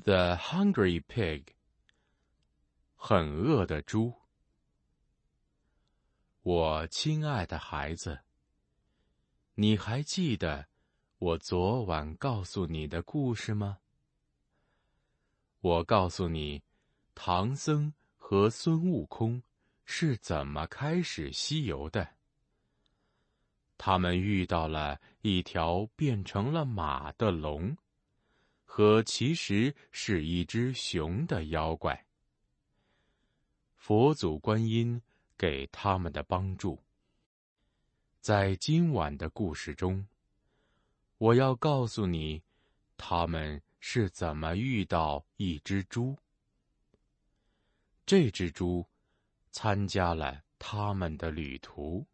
The Hungry Pig， 很饿的猪。我亲爱的孩子，你还记得我昨晚告诉你的故事吗？我告诉你，唐僧和孙悟空是怎么开始西游的。他们遇到了一条变成了马的龙，和其实是一只熊的妖怪。佛祖观音给他们的帮助。在今晚的故事中，我要告诉你，他们是怎么遇到一只猪。这只猪参加了他们的旅途。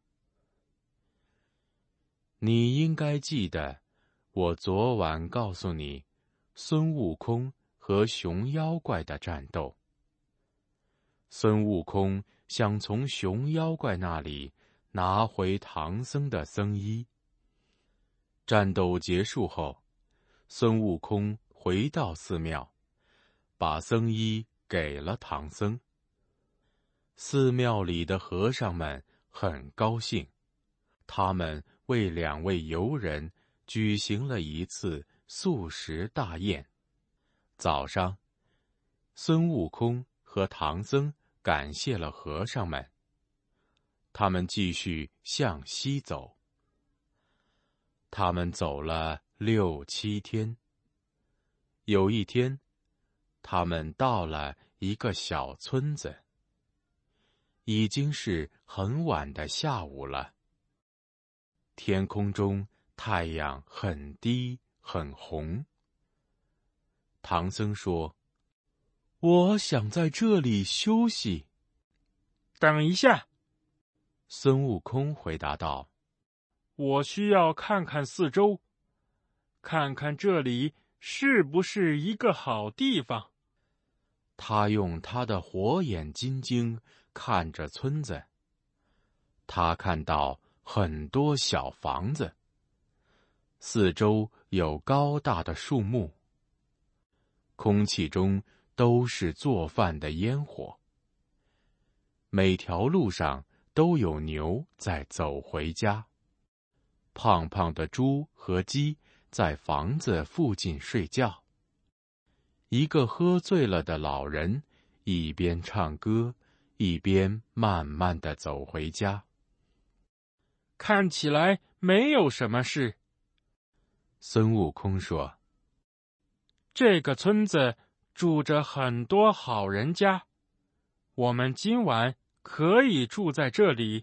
你应该记得，我昨晚告诉你，孙悟空和熊妖怪的战斗。孙悟空想从熊妖怪那里拿回唐僧的僧衣。战斗结束后，孙悟空回到寺庙，把僧衣给了唐僧。寺庙里的和尚们很高兴，他们为两位游人举行了一次素食大宴。早上，孙悟空和唐僧感谢了和尚们，他们继续向西走。他们走了6、7天。有一天，他们到了一个小村子。已经是很晚的下午了。天空中太阳很低很红。唐僧说：“我想在这里休息。” 等一下， 孙悟空回答道：“ 我需要看看四周，看看这里是不是一个好地方。” 他用他的火眼金睛看着村子。他看到很多小房子，四周有高大的树木，空气中都是做饭的烟火。每条路上都有牛在走回家。胖胖的猪和鸡在房子附近睡觉。一个喝醉了的老人一边唱歌，一边慢慢地走回家。 看起来没有什么事。 孙悟空说：“ 这个村子住着很多好人家，我们今晚可以住在这里。”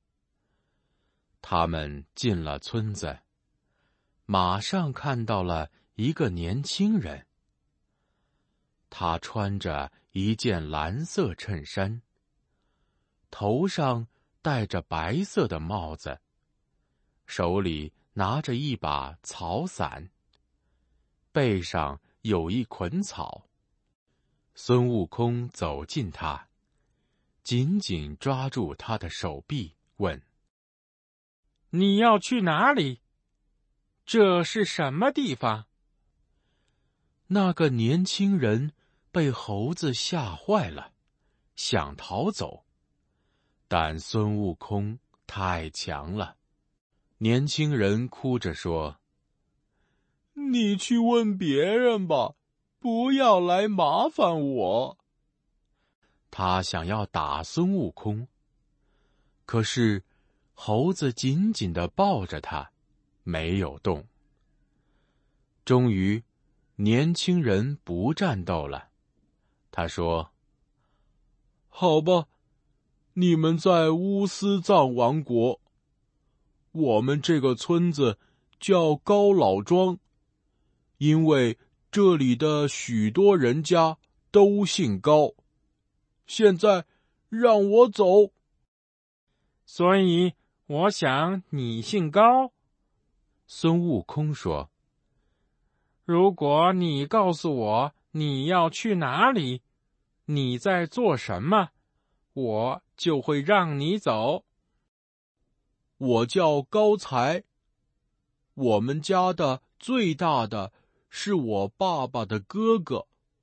他们进了村子，马上看到了一个年轻人。他穿着一件蓝色衬衫，头上戴着白色的帽子，手里拿着一把草伞，背上有一捆草。孙悟空走近他，紧紧抓住他的手臂，问：“ 你要去哪里？这是什么地方？” 那个年轻人被猴子吓坏了，想逃走，但孙悟空太强了。年轻人哭着说：“你去问别人吧，不要来麻烦我。”他想要打孙悟空，可是猴子紧紧地抱着他，没有动。终于，年轻人不战斗了。他说：“好吧，你们在乌斯藏王国。我们这个村子叫高老庄，因为这里的许多人家都姓高。现在让我走。” 所以我想你姓高。 孙悟空说：“ 如果你告诉我你要去哪里，你在做什么，我就会让你走。” 我叫高才，我们家的最大的是我爸爸的哥哥，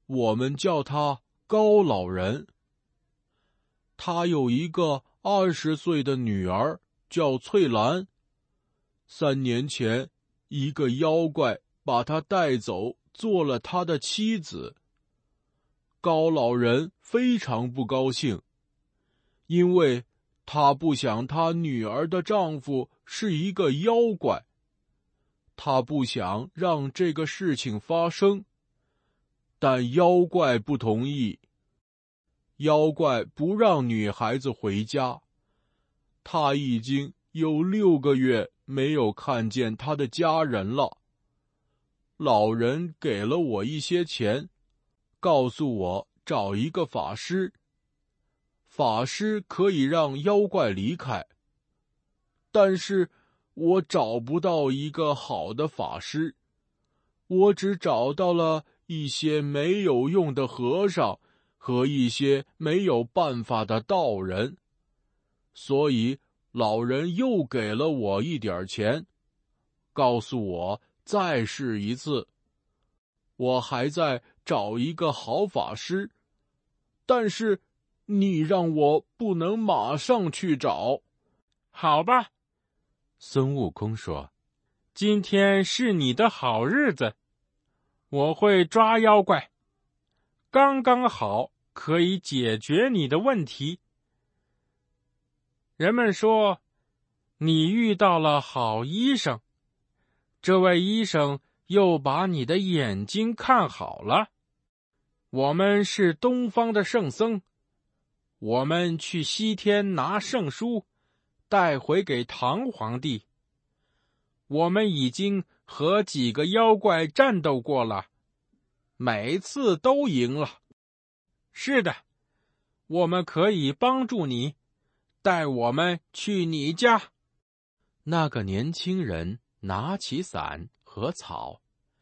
我们叫他高老人。他有一个20岁的女儿，叫翠兰。3年前，一个妖怪把他带走，做了他的妻子。高老人非常不高兴，因为他不想他女儿的丈夫是一个妖怪。他不想让这个事情发生，但妖怪不同意。妖怪不让女孩子回家，他已经有6个月没有看见他的家人了。老人给了我一些钱，告诉我找一个法师，法师可以让妖怪离开。但是我找不到一个好的法师，我只找到了一些没有用的和尚和一些没有办法的道人。所以老人又给了我一点钱，告诉我再试一次。我还在找一个好法师，但是你让我不能马上去找。 好吧， 孙悟空说：“ 今天是你的好日子，我会抓妖怪，刚刚好可以解决你的问题。”人们说，你遇到了好医生，这位医生又把你的眼睛看好了。我们是东方的圣僧，我们去西天拿圣书，带回给唐皇帝。我们已经和几个妖怪战斗过了，每次都赢了。是的，我们可以帮助你，带我们去你家。 那个年轻人拿起伞和草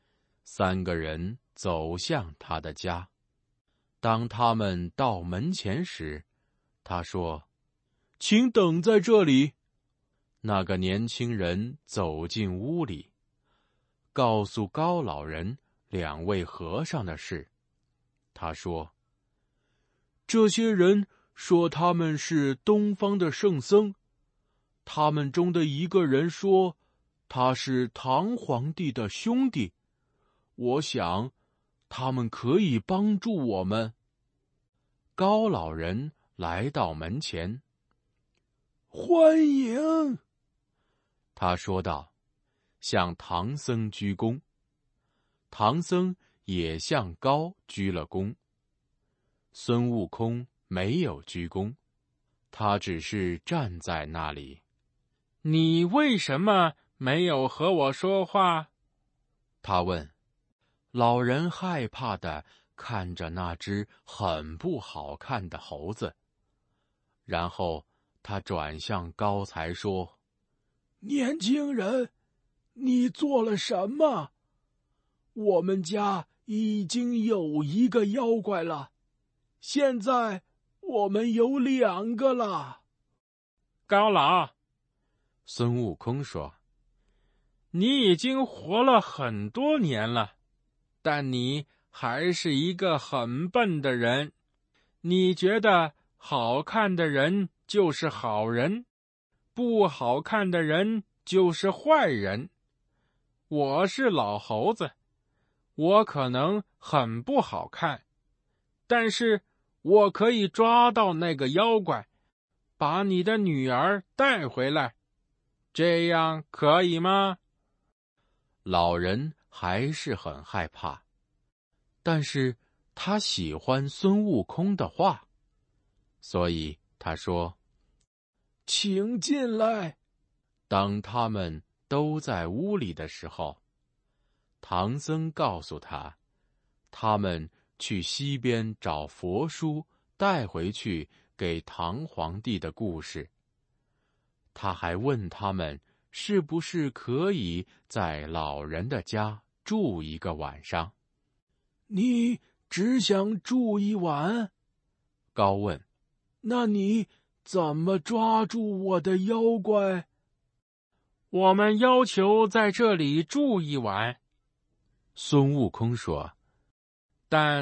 ，3个人走向他的家。当他们到门前时，他说：“ 请等在这里。” 那个年轻人走进屋里，告诉高老人2位和尚的事。他说：“ 这些人说他们是东方的圣僧，他们中的一个人说他是唐皇帝的兄弟。我想他们可以帮助我们。” 高老人来到门前， 欢迎， 他说道，向唐僧鞠躬。唐僧也向高鞠了躬。孙悟空没有鞠躬，他只是站在那里。 你为什么没有和我说话？ 他问。老人害怕地看着那只很不好看的猴子，然后他转向高才说：“ 年轻人，你做了什么？我们家已经有一个妖怪了，现在我们有2个了。” 高老， 孙悟空说：“ 你已经活了很多年了，但你还是一个很笨的人。你觉得好看的人就是好人，不好看的人就是坏人。我是老猴子，我可能很不好看，但是我可以抓到那个妖怪，把你的女儿带回来，这样可以吗？” 老人还是很害怕，但是他喜欢孙悟空的话，所以他说：“ 请进来。” 当他们都在屋里的时候，唐僧告诉他，他们去西边找佛书带回去给唐皇帝的故事。他还问他们是不是可以在老人的家住1个晚上。 你只想住1晚？ 高问。 那你怎么抓住我的妖怪？ 我们要求在这里住1晚。 孙悟空说：“ 但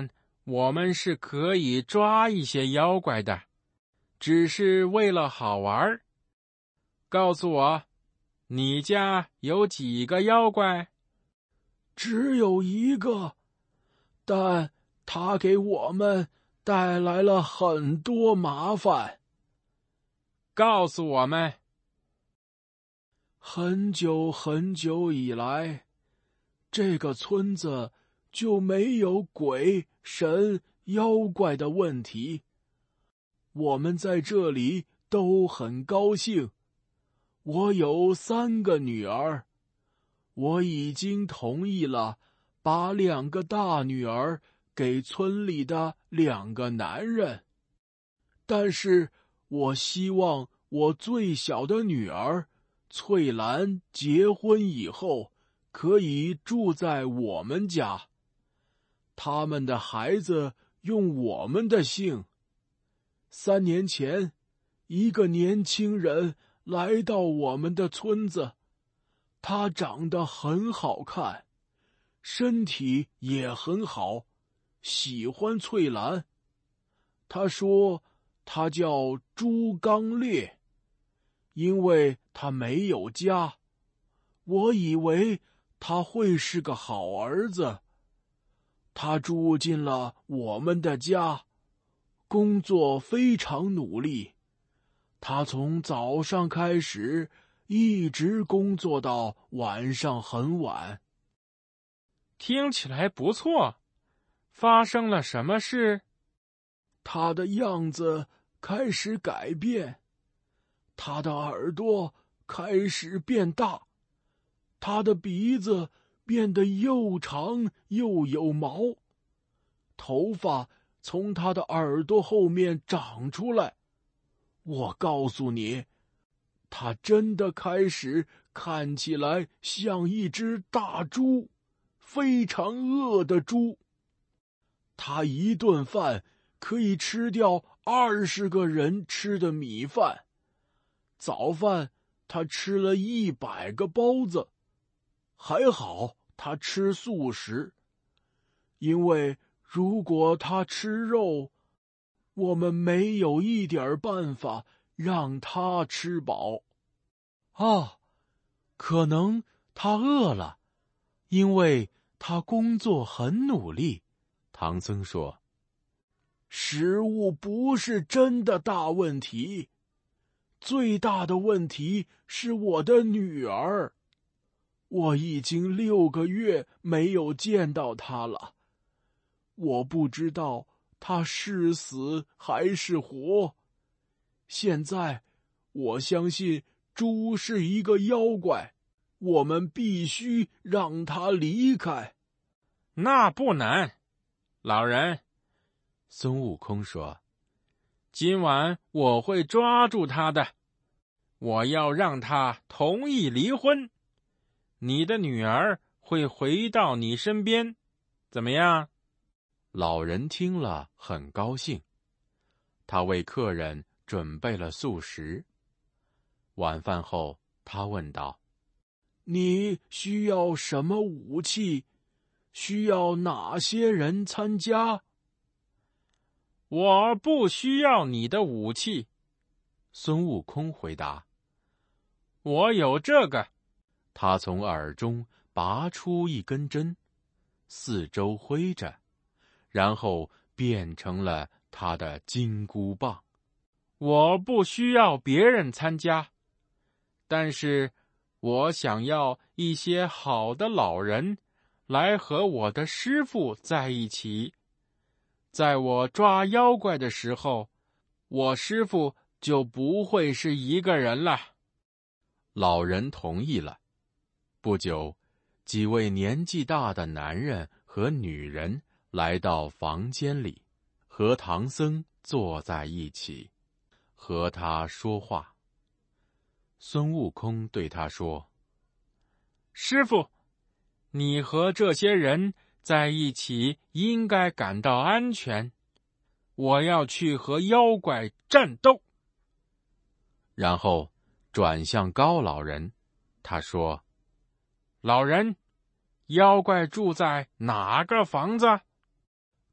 我们是可以抓一些妖怪的，只是为了好玩。告诉我，你家有几个妖怪？ 只有一个，但他给我们带来了很多麻烦。 告诉我们。 很久很久以来，这个村子就没有鬼神妖怪的问题。我们在这里都很高兴。我有3个女儿，我已经同意了，把2个大女儿给村里的2个男人。但是我希望我最小的女儿翠兰结婚以后可以住在我们家，他们的孩子用我们的姓。3年前，一个年轻人来到我们的村子，他长得很好看，身体也很好，喜欢翠兰。他说他叫朱刚烈，因为他没有家，我以为他会是个好儿子。他住进了我们的家，工作非常努力。他从早上开始，一直工作到晚上很晚。 听起来不错，发生了什么事？ 他的样子开始改变，他的耳朵开始变大，他的鼻子变得又长又有毛，头发从他的耳朵后面长出来。我告诉你，他真的开始看起来像一只大猪，非常饿的猪。他一顿饭可以吃掉20个人吃的米饭。早饭他吃了100个包子，还好他吃素食，因为如果他吃肉，我们没有一点办法让他吃饱。 可能他饿了，因为他工作很努力。唐僧说：“ 食物不是真的大问题，最大的问题是我的女儿。我已经6个月没有见到她了，我不知道她是死还是活。现在，我相信猪是一个妖怪，我们必须让她离开。” 那不难，老人。 孙悟空说：“ 今晚我会抓住他的，我要让他同意离婚。你的女儿会回到你身边，怎么样？” 老人听了很高兴，他为客人准备了素食。晚饭后，他问道：“ 你需要什么武器？需要哪些人参加？”“ 我不需要你的武器。” 孙悟空回答。 “我有这个。” 他从耳中拔出一根针，四周挥着，然后变成了他的金箍棒。 “我不需要别人参加，但是我想要一些好的老人来和我的师父在一起。在我抓妖怪的时候，我师父就不会是一个人了。” 老人同意了。不久，几位年纪大的男人和女人来到房间里，和唐僧坐在一起，和他说话。孙悟空对他说：“ 师父，你和这些人在一起应该感到安全。我要去和妖怪战斗。” 然后转向高老人，他说：“ 老人，妖怪住在哪个房子？”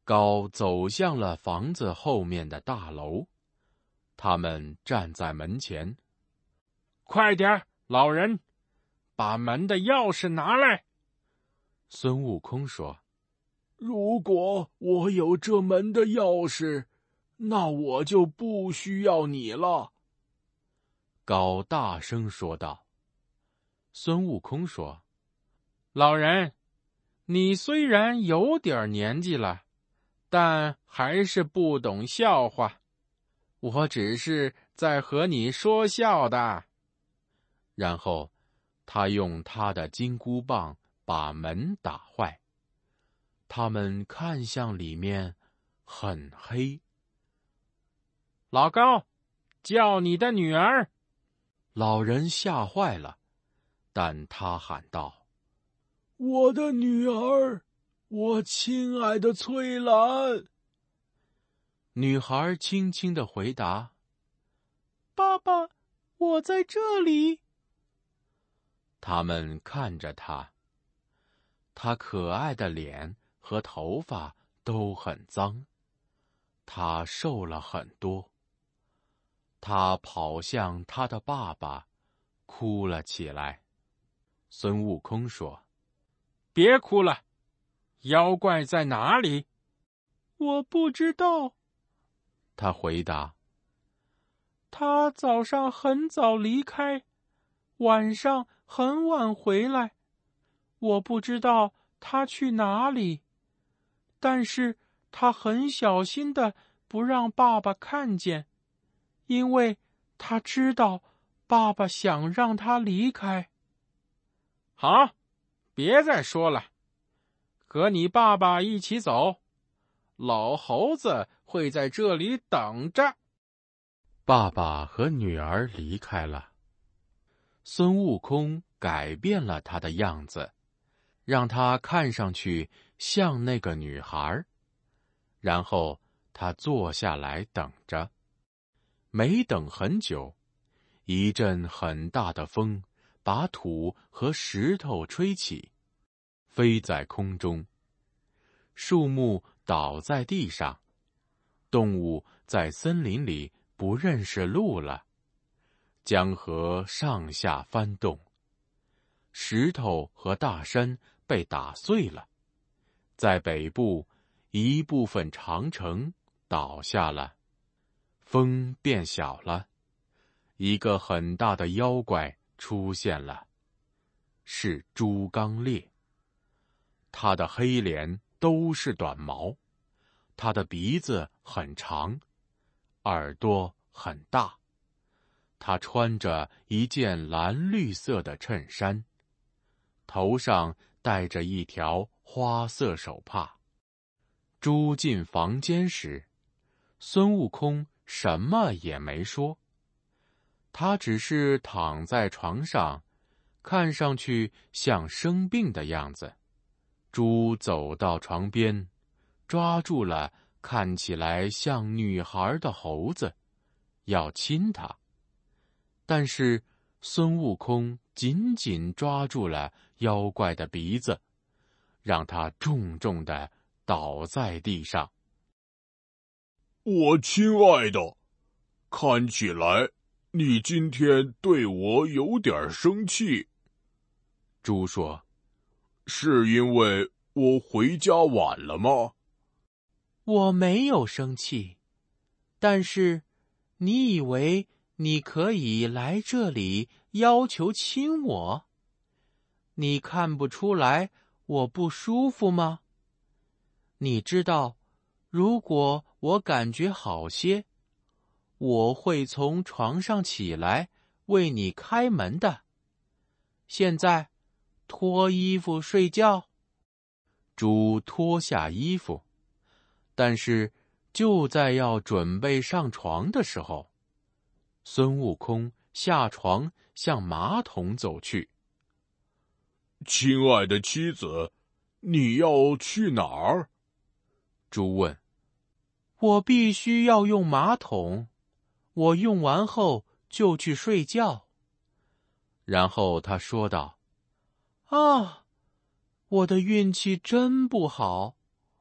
高走向了房子后面的大楼，他们站在门前。 快点，老人，把门的钥匙拿来。 孙悟空说： 如果我有这门的钥匙，那我就不需要你了。 高大声说道。孙悟空说： 老人，你虽然有点年纪了，但还是不懂笑话。我只是在和你说笑的。 然后他用他的金箍棒把门打坏。他们看向里面，很黑。 老高，叫你的女儿。 老人吓坏了，但他喊道： 我的女儿，我亲爱的翠兰。 女孩轻轻地回答： 爸爸，我在这里。 他们看着她，她可爱的脸和头发都很脏，她瘦了很多。她跑向她的爸爸，哭了起来。孙悟空说： 别哭了，妖怪在哪里？我不知道。 他回答： 他早上很早离开，晚上很晚回来，我不知道他去哪里，但是他很小心的不让爸爸看见，因为他知道爸爸想让他离开。好，别再说了，和你爸爸一起走，老猴子会在这里等着。 爸爸和女儿离开了。孙悟空改变了他的样子，让他看上去像那个女孩。然后他坐下来等着。没等很久，一阵很大的风把土和石头吹起，飞在空中。树木倒在地上，动物在森林里不认识路了。江河上下翻动，石头和大山被打碎了。在北部，一部分长城倒下了。风变小了，一个很大的妖怪出现了，是猪刚鬣。他的黑脸都是短毛，他的鼻子很长，耳朵很大。他穿着一件蓝绿色的衬衫，头上戴着一条花色手帕。猪进房间时，孙悟空什么也没说，他只是躺在床上，看上去像生病的样子。猪走到床边，抓住了看起来像女孩的猴子，要亲它。但是孙悟空紧紧抓住了妖怪的鼻子，让他重重地倒在地上。 我亲爱的，看起来你今天对我有点生气。 猪说： 是因为我回家晚了吗？ 我没有生气，但是你以为你可以来这里要求亲我？你看不出来我不舒服吗？你知道，如果我感觉好些，我会从床上起来为你开门的。现在，脱衣服睡觉。 猪脱下衣服，但是就在要准备上床的时候，孙悟空下床向马桶走去。 亲爱的妻子，你要去哪儿？ 猪问。 我必须要用马桶，我用完后就去睡觉。 然后他说道： 啊，我的运气真不好，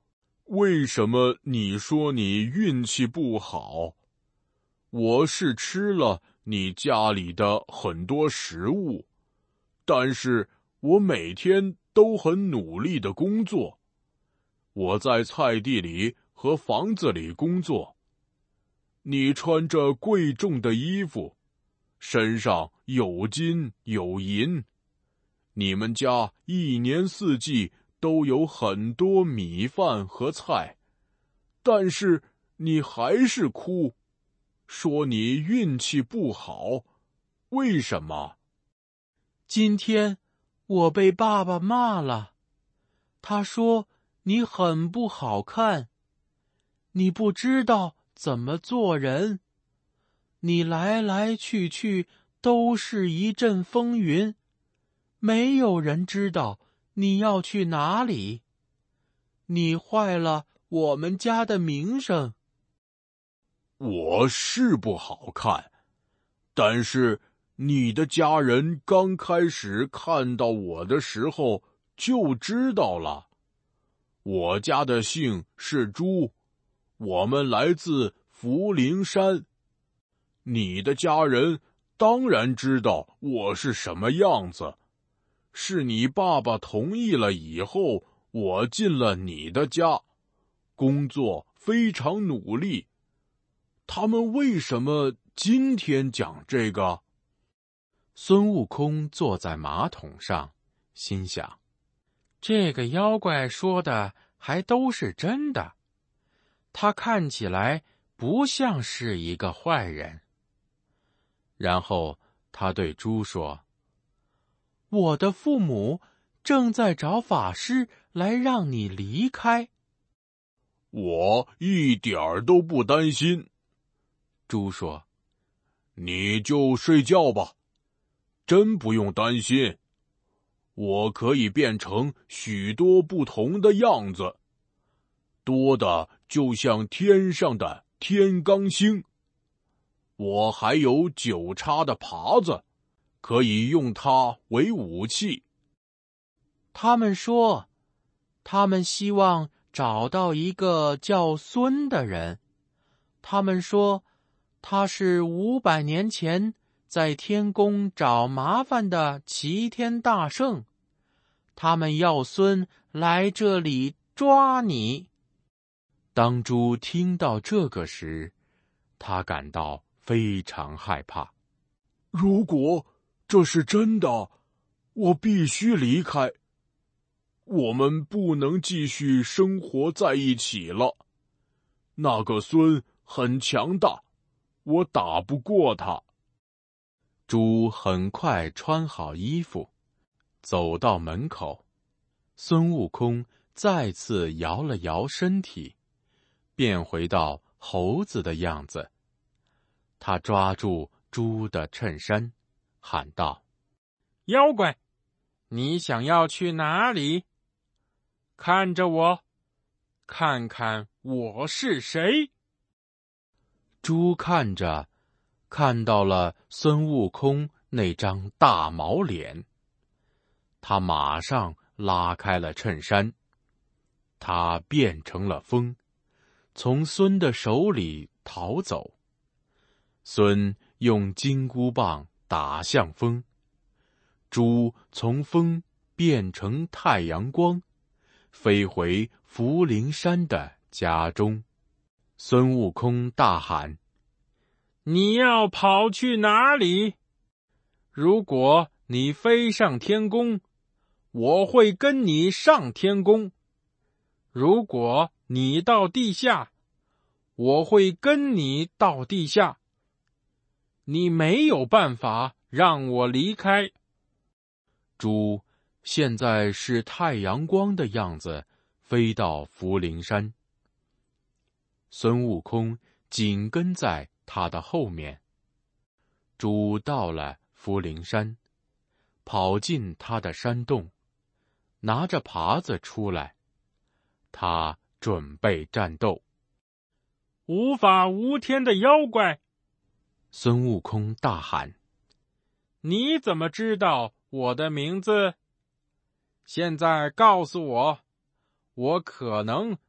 为什么你说你运气不好？我是吃了你家里的很多食物，但是我每天都很努力的工作。我在菜地里和房子里工作。你穿着贵重的衣服，身上有金有银。你们家一年四季都有很多米饭和菜，但是你还是哭，说你运气不好。为什么？ 今天我被爸爸骂了，他说你很不好看，你不知道怎么做人，你来来去去都是一阵风云，没有人知道你要去哪里，你坏了我们家的名声。 我是不好看，但是你的家人刚开始看到我的时候就知道了。我家的姓是朱，我们来自福陵山。你的家人当然知道我是什么样子，是你爸爸同意了以后，我进了你的家，工作非常努力。他们为什么今天讲这个？ 孙悟空坐在马桶上，心想： 这个妖怪说的还都是真的，他看起来不像是一个坏人。 然后他对猪说： 我的父母正在找法师来让你离开。 我一点儿都不担心。 猪说： 你就睡觉吧，真不用担心。我可以变成许多不同的样子，多的就像天上的天罡星。我还有9叉的耙子，可以用它为武器。 他们说，他们希望找到一个叫孙的人。他们说，他是500年前在天宫找麻烦的齐天大圣。他们要孙来这里抓你。 当猪听到这个时，他感到非常害怕。 如果这是真的，我必须离开。我们不能继续生活在一起了。那个孙很强大，我打不过他。 猪很快穿好衣服，走到门口。孙悟空再次摇了摇身体，变回到猴子的样子。他抓住猪的衬衫，喊道： 妖怪，你想要去哪里？看着我，看看我是谁。 猪看到了孙悟空那张大毛脸，他马上拉开了衬衫，他变成了风，从孙的手里逃走。孙用金箍棒打向风，猪从风变成太阳光，飞回福陵山的家中。孙悟空大喊： 你要跑去哪里？如果你飞上天宫，我会跟你上天宫；如果你到地下，我会跟你到地下。你没有办法让我离开。 猪现在是太阳光的样子，飞到福陵山。孙悟空紧跟在他的后面。猪到了福陵山，跑进他的山洞，拿着耙子出来，他准备战斗。 无法无天的妖怪！ 孙悟空大喊： 你怎么知道我的名字？现在告诉我，我可能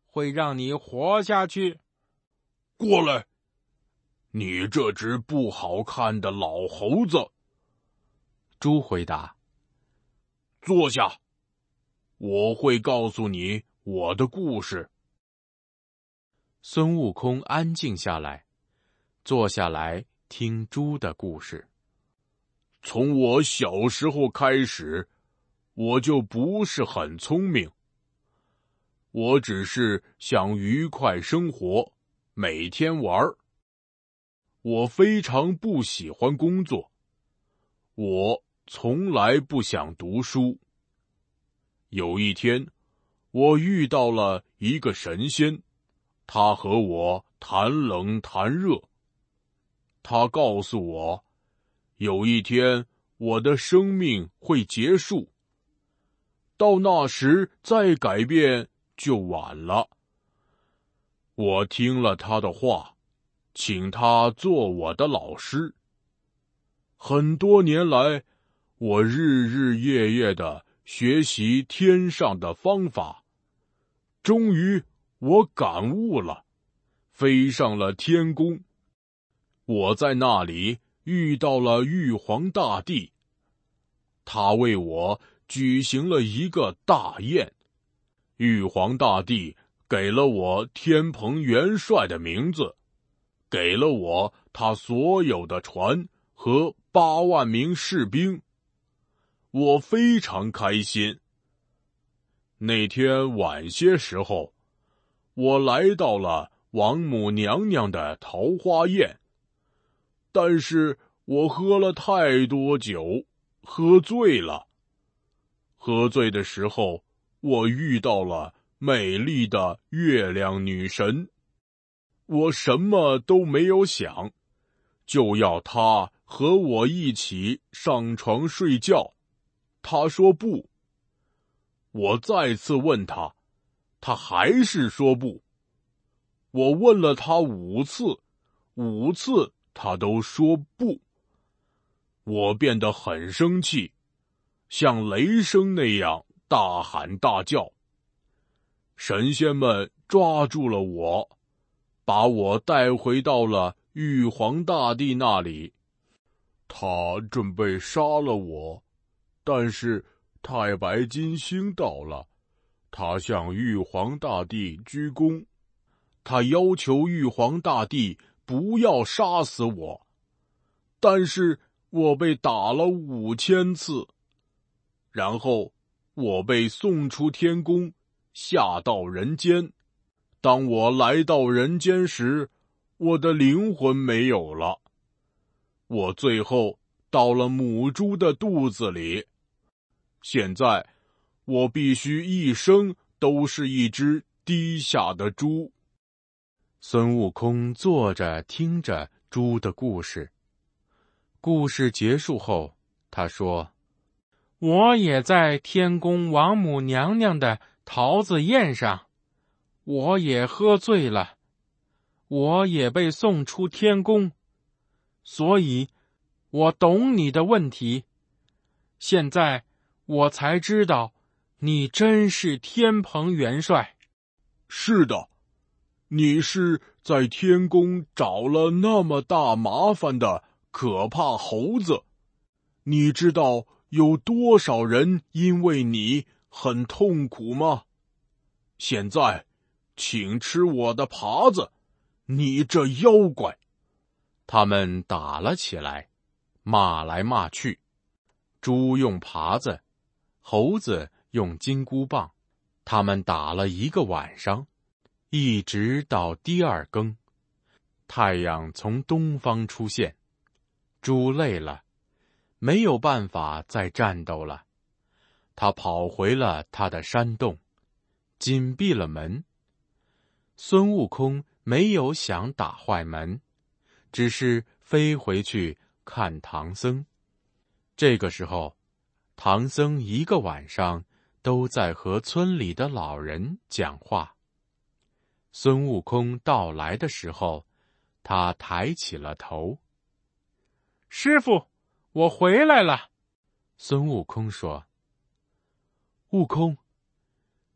会让你活下去。 过来，你这只不好看的老猴子。 猪回答： 坐下，我会告诉你我的故事。 孙悟空安静下来，坐下来听猪的故事。 从我小时候开始，我就不是很聪明。我只是想愉快生活，每天玩儿。我非常不喜欢工作，我从来不想读书。有一天，我遇到了一个神仙，他和我谈冷谈热。他告诉我，有一天我的生命会结束，到那时再改变就晚了。我听了他的话，请他做我的老师。很多年来，我日日夜夜地学习天上的方法，终于我感悟了，飞上了天宫。我在那里遇到了玉皇大帝，他为我举行了一个大宴。玉皇大帝给了我天蓬元帅的名字，给了我他所有的船和8万名士兵。我非常开心。那天晚些时候，我来到了王母娘娘的桃花宴，但是我喝了太多酒，喝醉了。喝醉的时候，我遇到了美丽的月亮女神。我什么都没有想，就要她和我一起上床睡觉。她说不。我再次问她，她还是说不。我问了她5次，5次她都说不。我变得很生气，像雷声那样大喊大叫。神仙们抓住了我，把我带回到了玉皇大帝那里。他准备杀了我，但是太白金星到了，他向玉皇大帝鞠躬，他要求玉皇大帝不要杀死我，但是我被打了5000次，然后我被送出天宫，下到人间。当我来到人间时，我的灵魂没有了。我最后到了母猪的肚子里。现在，我必须一生都是一只低下的猪。 孙悟空坐着听着猪的故事。故事结束后，他说： 我也在天宫王母娘娘的桃子宴上，我也喝醉了，我也被送出天宫，所以我懂你的问题。现在我才知道，你真是天蓬元帅。 是的，你是在天宫找了那么大麻烦的可怕猴子。你知道有多少人因为你很痛苦吗？现在，请吃我的耙子，你这妖怪！ 他们打了起来，骂来骂去。猪用耙子，猴子用金箍棒，他们打了1个晚上，一直到第2更。太阳从东方出现，猪累了，没有办法再战斗了，他跑回了他的山洞，紧闭了门。孙悟空没有想打坏门，只是飞回去看唐僧。这个时候，唐僧1个晚上都在和村里的老人讲话。孙悟空到来的时候，他抬起了头。 师傅，我回来了。 孙悟空说：悟空，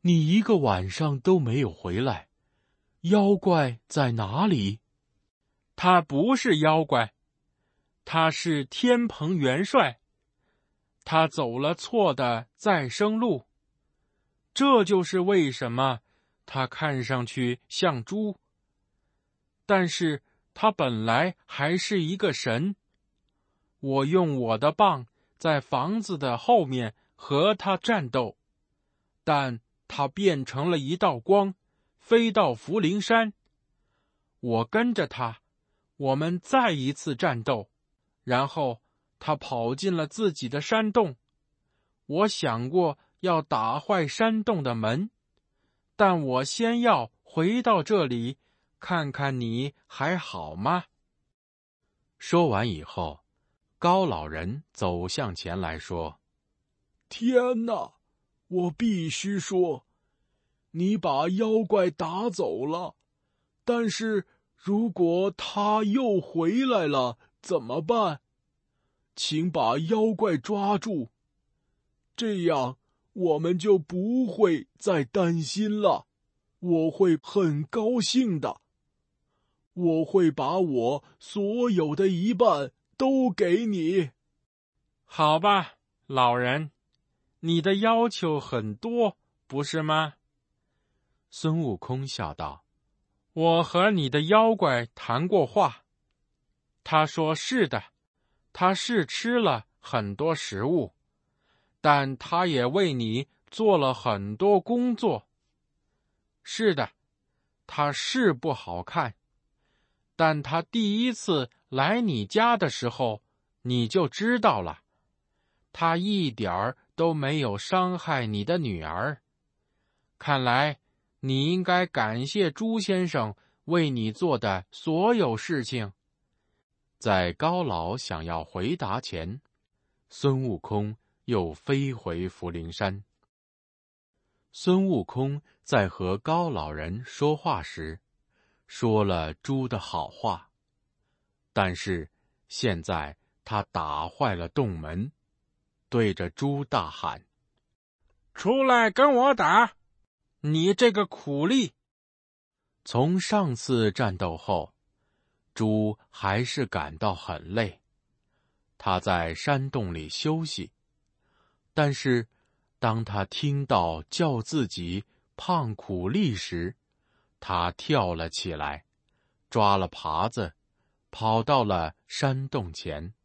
你一个晚上都没有回来，妖怪在哪里？”“ 他不是妖怪，他是天蓬元帅。他走了错的再生路，这就是为什么他看上去像猪。但是他本来还是一个神。我用我的棒在房子的后面和他战斗，但他变成了一道光，飞到福陵山。我跟着他，我们再一次战斗，然后他跑进了自己的山洞。我想过要打坏山洞的门，但我先要回到这里，看看你还好吗？” 说完以后，高老人走向前来说：“ 天哪，我必须说，你把妖怪打走了，但是如果他又回来了怎么办？请把妖怪抓住，这样我们就不会再担心了。我会很高兴的。我会把我所有的一半都给你。”“ 好吧，老人，你的要求很多，不是吗？” 孙悟空笑道：“ 我和你的妖怪谈过话，他说是的，他是吃了很多食物，但他也为你做了很多工作。是的，他是不好看，但他第一次来你家的时候，你就知道了，他一点儿都没有伤害你的女儿。看来你应该感谢朱先生为你做的所有事情。” 在高老想要回答前，孙悟空又飞回福陵山。孙悟空在和高老人说话时，说了猪的好话，但是现在他打坏了洞门，对着猪大喊：“ 出来跟我打！你这个苦力！” 从上次战斗后，猪还是感到很累，他在山洞里休息。但是当他听到叫自己胖苦力时，他跳了起来，抓了耙子，跑到了山洞前。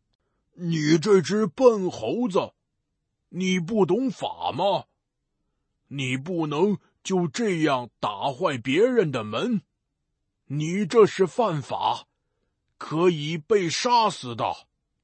“你这只笨猴子，你不懂法吗？你不能就这样打坏别人的门，你这是犯法，可以被杀死的。”“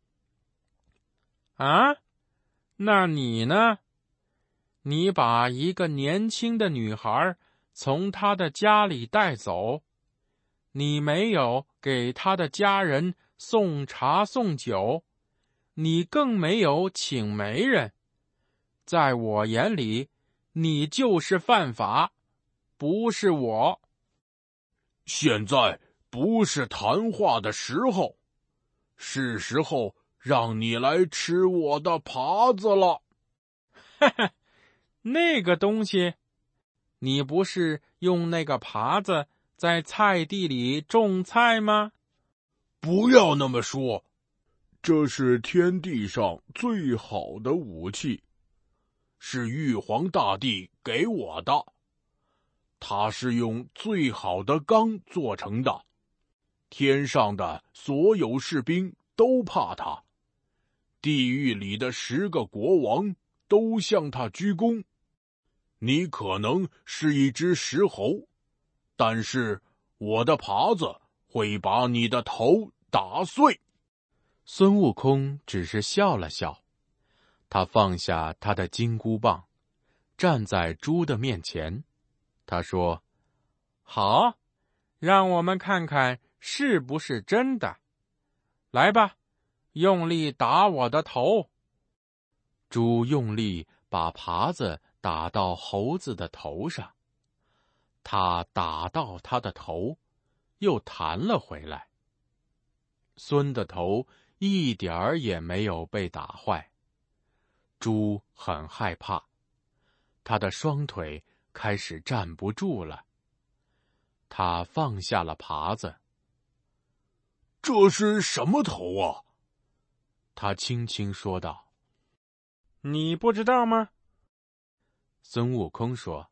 啊？那你呢？你把一个年轻的女孩从她的家里带走，你没有给她的家人送茶送酒，你更没有请媒人。在我眼里，你就是犯法，不是我。”“ 现在不是谈话的时候，是时候让你来吃我的耙子了。”“ 哈哈，那个东西，你不是用那个耙子在菜地里种菜吗？”“ 不要那么说，这是天地上最好的武器，是玉皇大帝给我的。它是用最好的钢做成的，天上的所有士兵都怕它，地狱里的10个国王都向他鞠躬。你可能是一只石猴，但是我的耙子会把你的头打碎。” 孙悟空只是笑了笑，他放下他的金箍棒，站在猪的面前。他说：“ 好，让我们看看是不是真的。来吧，用力打我的头。” 猪用力把耙子打到猴子的头上，他打到他的头，又弹了回来。孙的头一点儿也没有被打坏。猪很害怕，他的双腿开始站不住了。他放下了耙子。 这是什么头啊？ 他轻轻说道。 你不知道吗？ 孙悟空说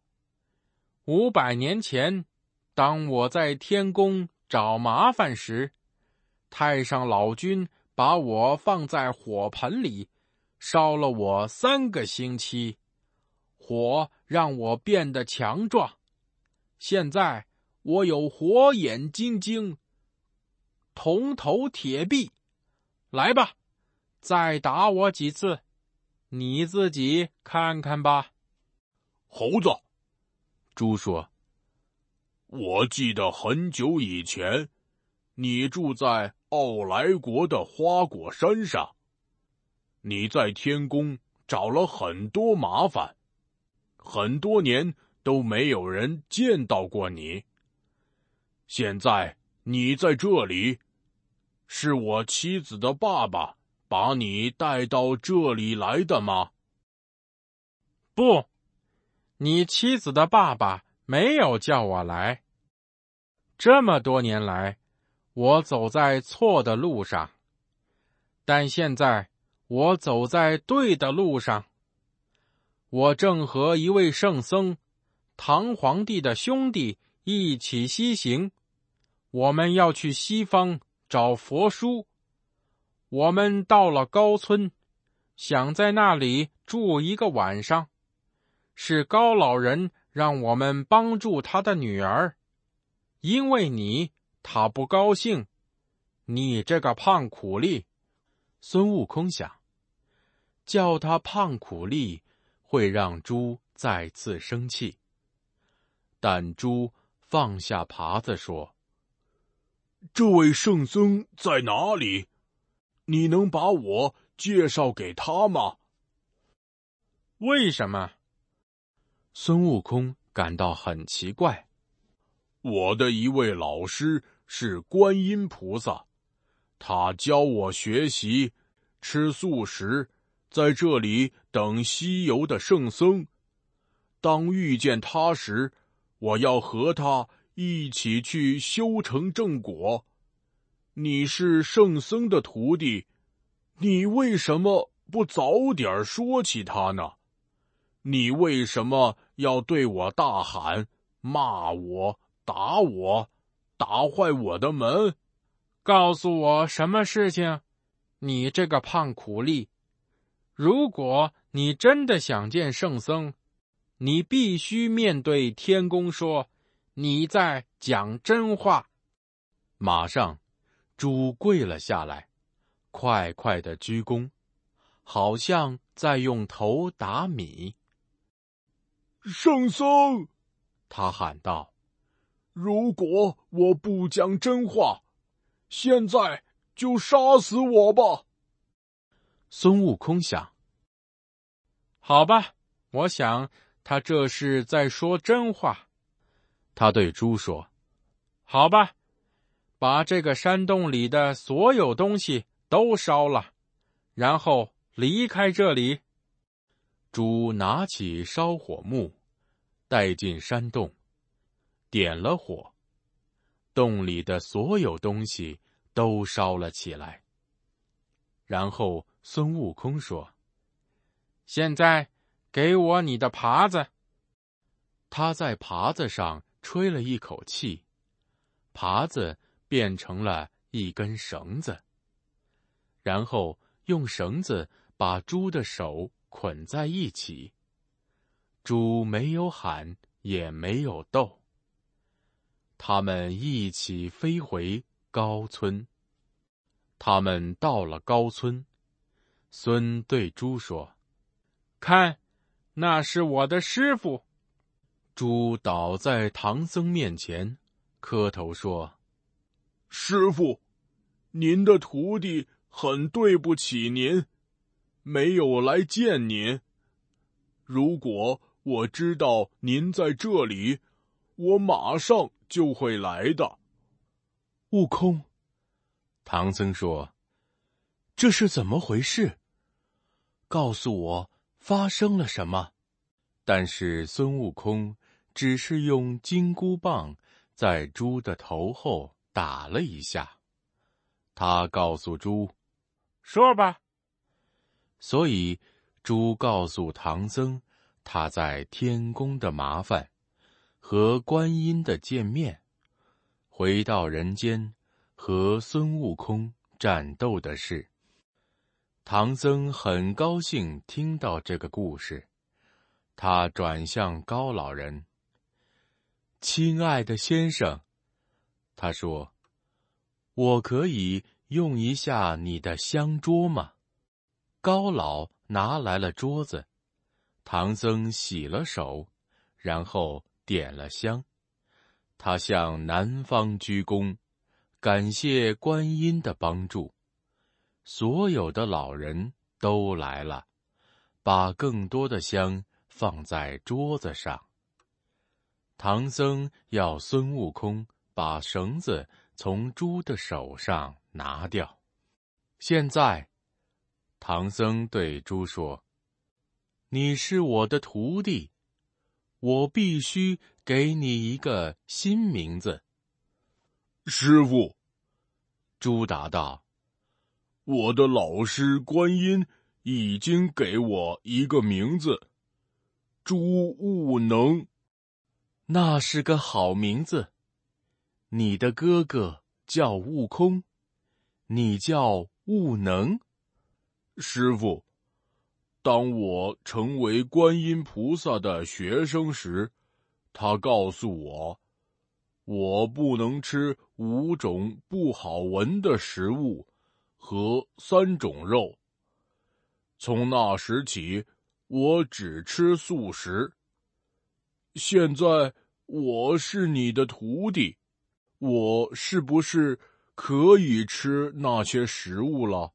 500年前，当我在天宫找麻烦时，太上老君把我放在火盆里，烧了我3个星期，火让我变得强壮。现在我有火眼金睛，铜头铁臂，来吧，再打我几次，你自己看看吧。 猴子， 猪说， 我记得很久以前，你住在奥来国的花果山上。你在天宫找了很多麻烦，很多年都没有人见到过你。现在你在这里，是我妻子的爸爸把你带到这里来的吗？ 不，你妻子的爸爸没有叫我来。这么多年来，我走在错的路上，但现在我走在对的路上。我正和一位圣僧，唐皇帝的兄弟一起西行，我们要去西方找佛书。我们到了高村，想在那里住一个晚上。是高老人让我们帮助他的女儿，因为他不高兴。你这个胖苦力， 孙悟空想，叫他胖苦力会让猪再次生气。但猪放下耙子说， 这位圣僧在哪里？你能把我介绍给他吗？ 为什么？ 孙悟空感到很奇怪。 我的一位老师是观音菩萨，他教我学习吃素食，在这里等西游的圣僧。当遇见他时，我要和他一起去修成正果。你是圣僧的徒弟，你为什么不早点说起他呢？你为什么要对我大喊，骂我，打我，打坏我的门？ 告诉我什么事情？你这个胖苦力，如果你真的想见圣僧，你必须面对天宫说，你在讲真话。 马上，猪跪了下来，快快地鞠躬，好像在用头打米。 圣僧， 他喊道， 如果我不讲真话，现在就杀死我吧。 孙悟空想， 好吧，我想他这是在说真话。 他对猪说， 好吧，把这个山洞里的所有东西都烧了，然后离开这里。 猪拿起烧火木，带进山洞，点了火，洞里的所有东西都烧了起来。然后孙悟空说， 现在给我你的耙子。 他在耙子上吹了一口气，耙子变成了一根绳子，然后用绳子把猪的手捆在一起。猪没有喊，也没有斗。他们一起飞回高村。他们到了高村，孙对猪说， 看，那是我的师傅。 猪倒在唐僧面前，磕头说， 师傅，您的徒弟很对不起您，没有来见您。如果我知道您在这里，我马上就会来的。 悟空，唐僧说，这是怎么回事？告诉我发生了什么？但是孙悟空只是用金箍棒在猪的头后打了一下。他告诉猪：“ 说吧。” 所以猪告诉唐僧他在天宫的麻烦和观音的见面，回到人间和孙悟空战斗的事。唐僧很高兴听到这个故事，他转向高老人：“亲爱的先生，”他说，“我可以用一下你的香桌吗？”高老拿来了桌子，唐僧洗了手，然后点了香。他向南方鞠躬，感谢观音的帮助。所有的老人都来了，把更多的香放在桌子上。唐僧要孙悟空把绳子从猪的手上拿掉。现在，唐僧对猪说：“你是我的徒弟，我必须给你一个新名字。” 师傅， 猪答道：“ 我的老师观音已经给我一个名字，猪悟能。” 那是个好名字。你的哥哥叫悟空，你叫悟能。 师傅，当我成为观音菩萨的学生时，他告诉我，我不能吃5种不好闻的食物和3种肉。从那时起，我只吃素食。现在我是你的徒弟，我是不是可以吃那些食物了？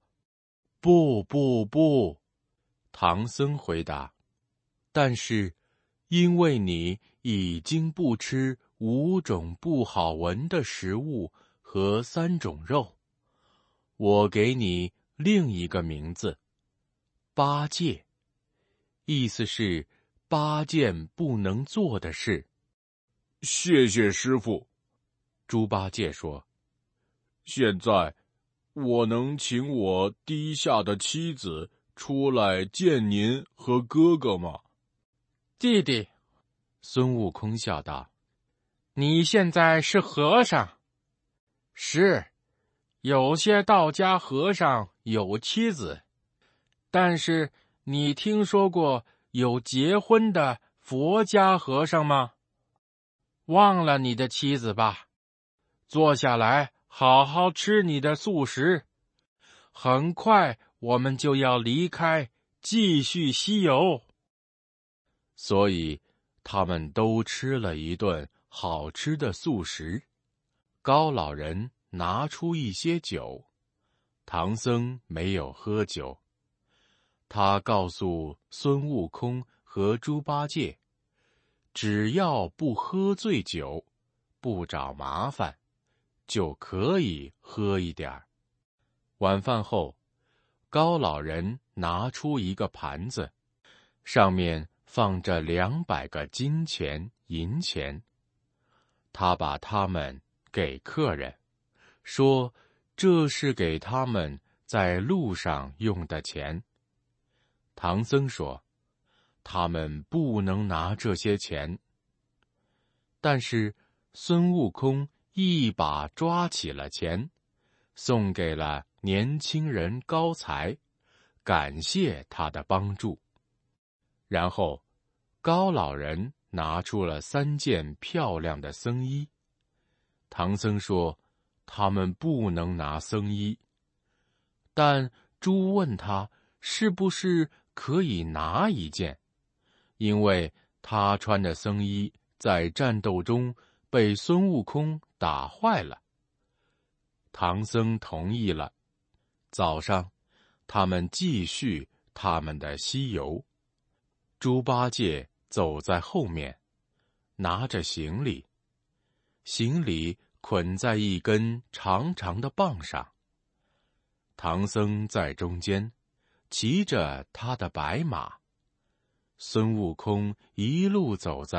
不，唐僧回答。但是，因为你已经不吃5种不好闻的食物和3种肉，我给你另一个名字——八戒，意思是8件不能做的事。 谢谢师傅。 猪八戒说：“ 现在，我能请我低下的妻子出来见您和哥哥吗？” 弟弟， 孙悟空笑道：“ 你现在是和尚。是，有些道家和尚有妻子，但是你听说过有结婚的佛家和尚吗？忘了你的妻子吧，坐下来好好吃你的素食。很快我们就要离开，继续西游。” 所以，他们都吃了一顿好吃的素食。高老人拿出一些酒，唐僧没有喝酒。他告诉孙悟空和猪八戒，只要不喝醉酒，不找麻烦，就可以喝一点儿。晚饭后，高老人拿出一个盘子，上面放着200个金钱、银钱。他把它们给客人，说这是给他们在路上用的钱。唐僧说，他们不能拿这些钱。但是孙悟空一把抓起了钱，送给了年轻人高才，感谢他的帮助。然后，高老人拿出了3件漂亮的僧衣。唐僧说，他们不能拿僧衣。但猪问他是不是可以拿1件，因为他穿的僧衣在战斗中被孙悟空打坏了。唐僧同意了。早上，他们继续他们的西游。猪八戒走在后面，拿着行李，行李捆在一根长长的棒上。唐僧在中间，骑着他的白马。孙悟空一路走在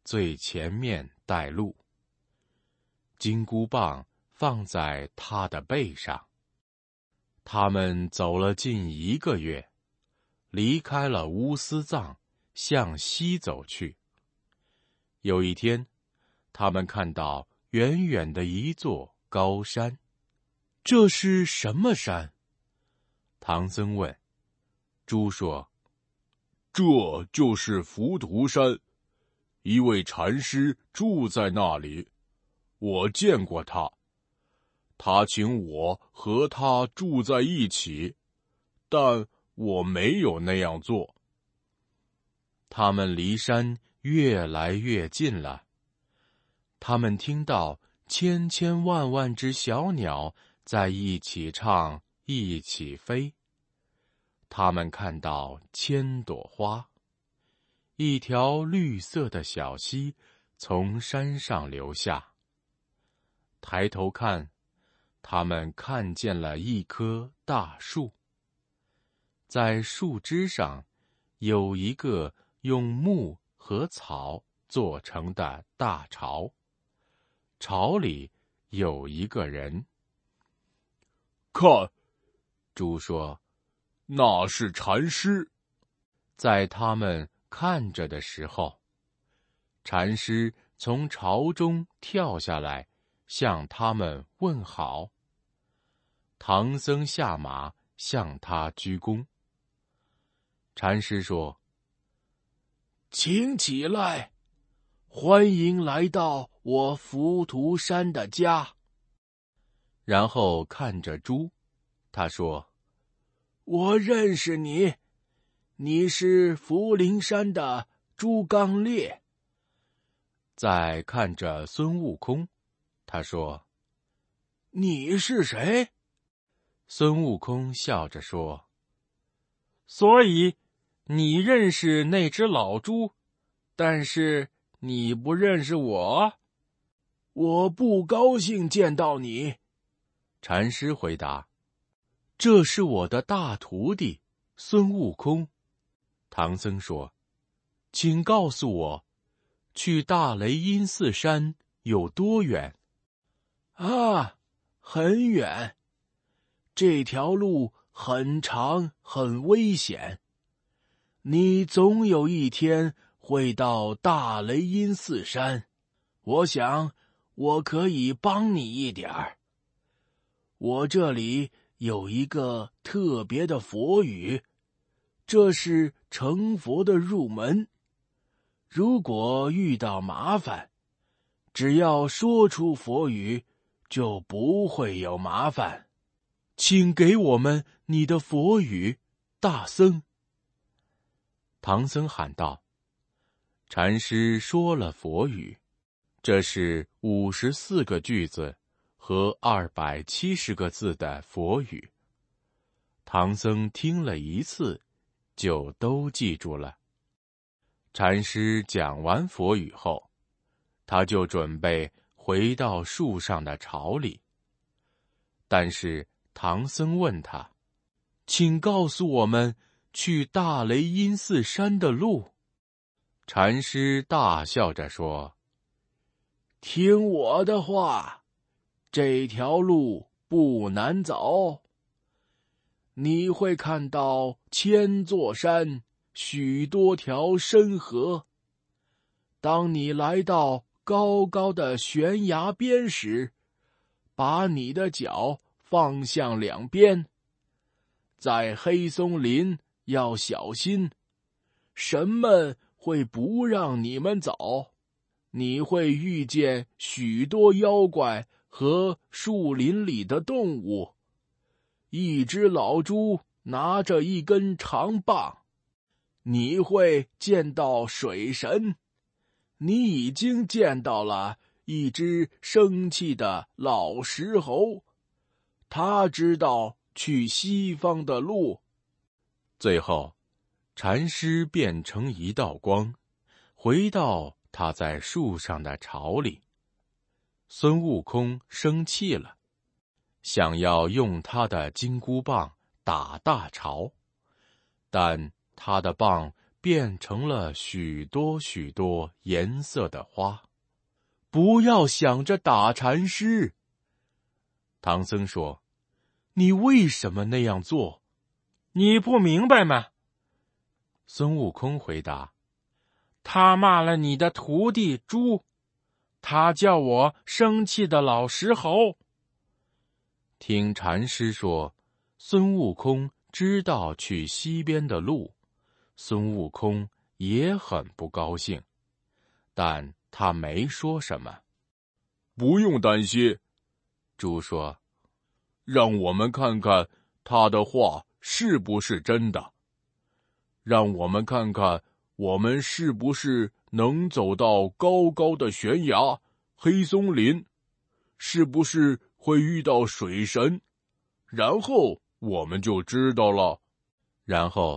最前面带路，金箍棒放在他的背上。他们走了近1个月，离开了乌斯藏，向西走去。有一天，他们看到远远的一座高山。这是什么山？唐僧问。猪说： 这就是浮屠山，一位禅师住在那里，我见过他。他请我和他住在一起，但我没有那样做。 他们离山越来越近了。他们听到千千万万只小鸟在一起唱，一起飞。他们看到1000朵花，一条绿色的小溪从山上流下。抬头看，他们看见了一棵大树。在树枝上有一个用木和草做成的大巢，巢里有一个人。 看， 猪说， 那是禅师。 在他们看着的时候，禅师从巢中跳下来，向他们问好。唐僧下马向他鞠躬。禅师说：请起来，欢迎来到我浮屠山的家。然后看着猪，他说：我认识你，你是福陵山的猪刚鬣。再看着孙悟空，他说：你是谁？孙悟空笑着说： 所以你认识那只老猪，但是你不认识我。 我不高兴见到你。禅师回答：这是我的大徒弟孙悟空。唐僧说：请告诉我，去大雷音寺山有多远？啊，很远。这条路很长，很危险。你总有一天会到大雷音寺山，我想我可以帮你一点儿。我这里有一个特别的佛语，这是成佛的入门。如果遇到麻烦，只要说出佛语，就不会有麻烦。请给我们你的佛语，大僧。唐僧喊道。禅师说了佛语，这是54个句子和270个字的佛语。唐僧听了1次，就都记住了。禅师讲完佛语后，他就准备回到树上的巢里。但是唐僧问他：请告诉我们去大雷音寺山的路。禅师大笑着说：听我的话，这条路不难走。你会看到1000座山，许多条深河。当你来到高高的悬崖边时，把你的脚放向两边。在黑松林要小心，神们会不让你们走。你会遇见许多妖怪和树林里的动物。一只老猪拿着一根长棒。你会见到水神。你已经见到了一只生气的老石猴，他知道去西方的路。最后，禅师变成一道光，回到他在树上的巢里。孙悟空生气了，想要用他的金箍棒打大巢，但他的棒变成了许多许多颜色的花。不要想着打禅师。唐僧说，你为什么那样做？ 你不明白吗？ 孙悟空回答， 他骂了你的徒弟猪，他叫我生气的老石猴。 听禅师说，孙悟空知道去西边的路，孙悟空也很不高兴，但他没说什么。 不用担心， 猪说， 让我们看看他的话是不是真的。让我们看看我们是不是能走到高高的悬崖、黑松林，是不是会遇到水神，然后我们就知道了。 然后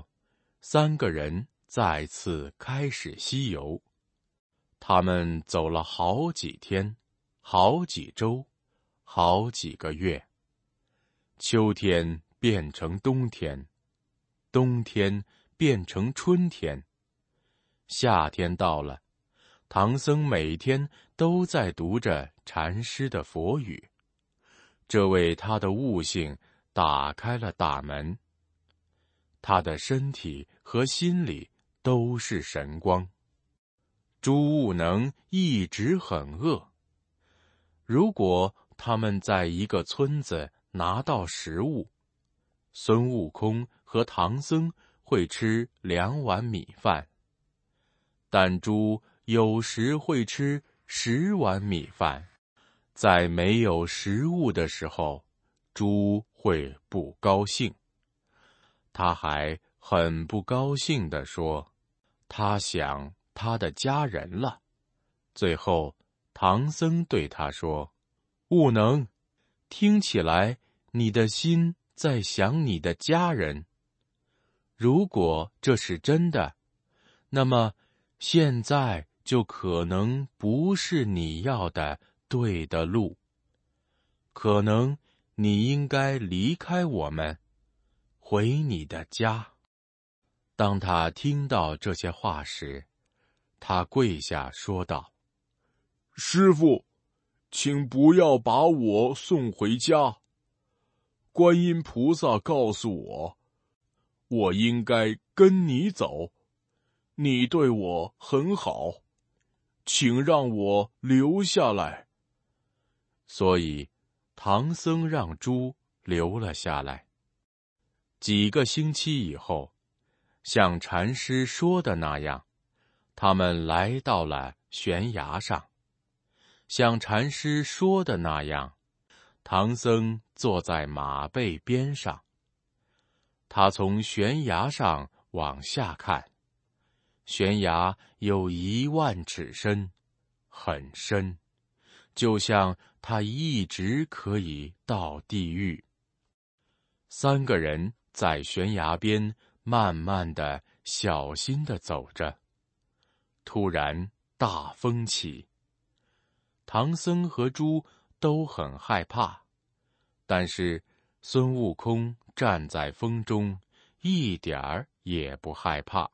3个人再次开始西游。他们走了好几天，好几周，好几个月。秋天变成冬天，冬天变成春天。夏天到了，唐僧每天都在读着禅师的佛语，这为他的悟性打开了大门。他的身体和心里都是神光。猪悟能一直很饿。如果他们在一个村子拿到食物，孙悟空和唐僧会吃2碗米饭，但猪有时会吃10碗米饭。在没有食物的时候，猪会不高兴。他还很不高兴地说，他想他的家人了。最后，唐僧对他说，悟能，听起来你的心在想你的家人。如果这是真的，那么现在就可能不是你要的对的路。可能你应该离开我们，回你的家。当他听到这些话时，他跪下说道， 师父，请不要把我送回家。观音菩萨告诉我，我应该跟你走。你对我很好，请让我留下来。 所以唐僧让猪留了下来。几个星期以后，像禅师说的那样，他们来到了悬崖上。像禅师说的那样，唐僧坐在马背边上。他从悬崖上往下看，悬崖有1万尺深，很深，就像他一直可以到地狱。3个人在悬崖边慢慢地、小心地走着。突然大风起，唐僧和猪都很害怕，但是孙悟空站在风中，一点儿也不害怕。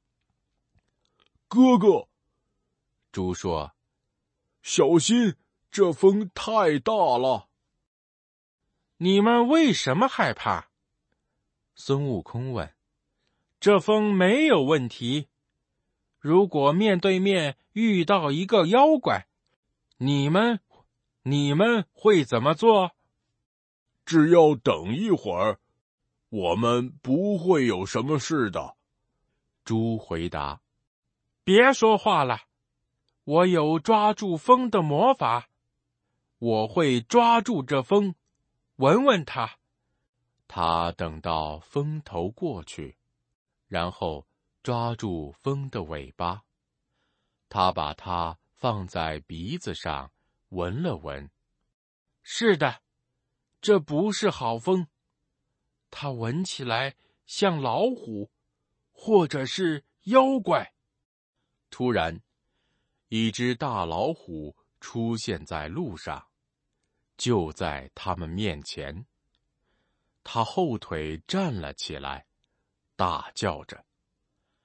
哥哥， 猪说， 小心，这风太大了。 你们为什么害怕？ 孙悟空问。 这风没有问题。如果面对面遇到一个妖怪，你们会怎么做？ 只要等一会儿，我们不会有什么事的。 猪回答。 别说话了，我有抓住风的魔法，我会抓住这风，闻闻它。 他等到风头过去，然后抓住风的尾巴，他把它放在鼻子上闻了闻。 是的，这不是好风，它闻起来像老虎，或者是妖怪。 突然，一只大老虎出现在路上，就在他们面前。他后腿站了起来，大叫着。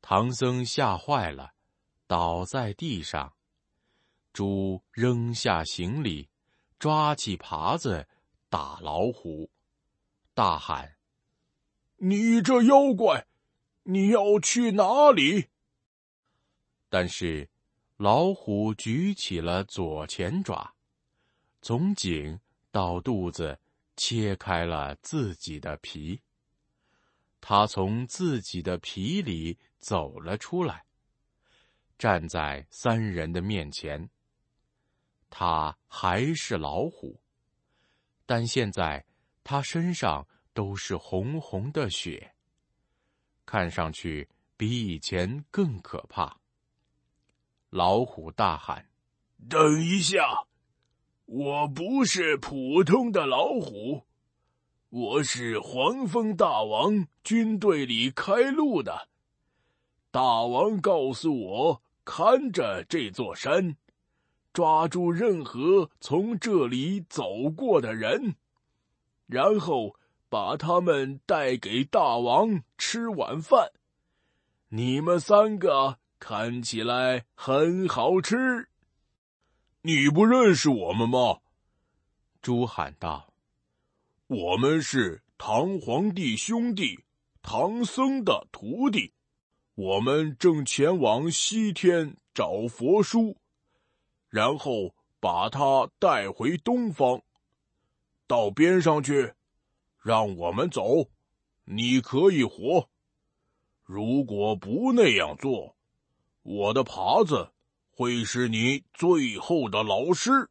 唐僧吓坏了，倒在地上。猪扔下行李，抓起耙子打老虎，大喊：“ 你这妖怪，你要去哪里？” 但是老虎举起了左前爪，从颈到肚子切开了自己的皮。他从自己的皮里走了出来，站在三人的面前。他还是老虎，但现在他身上都是红红的血，看上去比以前更可怕。老虎大喊：“ 等一下，我不是普通的老虎，我是黄蜂大王军队里开路的。大王告诉我，看着这座山，抓住任何从这里走过的人，然后把他们带给大王吃晚饭。你们三个看起来很好吃。你不认识我们吗？” 猪喊道：“ 我们是唐皇帝兄弟唐僧的徒弟，我们正前往西天找佛书，然后把他带回东方。到边上去，让我们走，你可以活。如果不那样做，我的耙子会是你最后的老师。”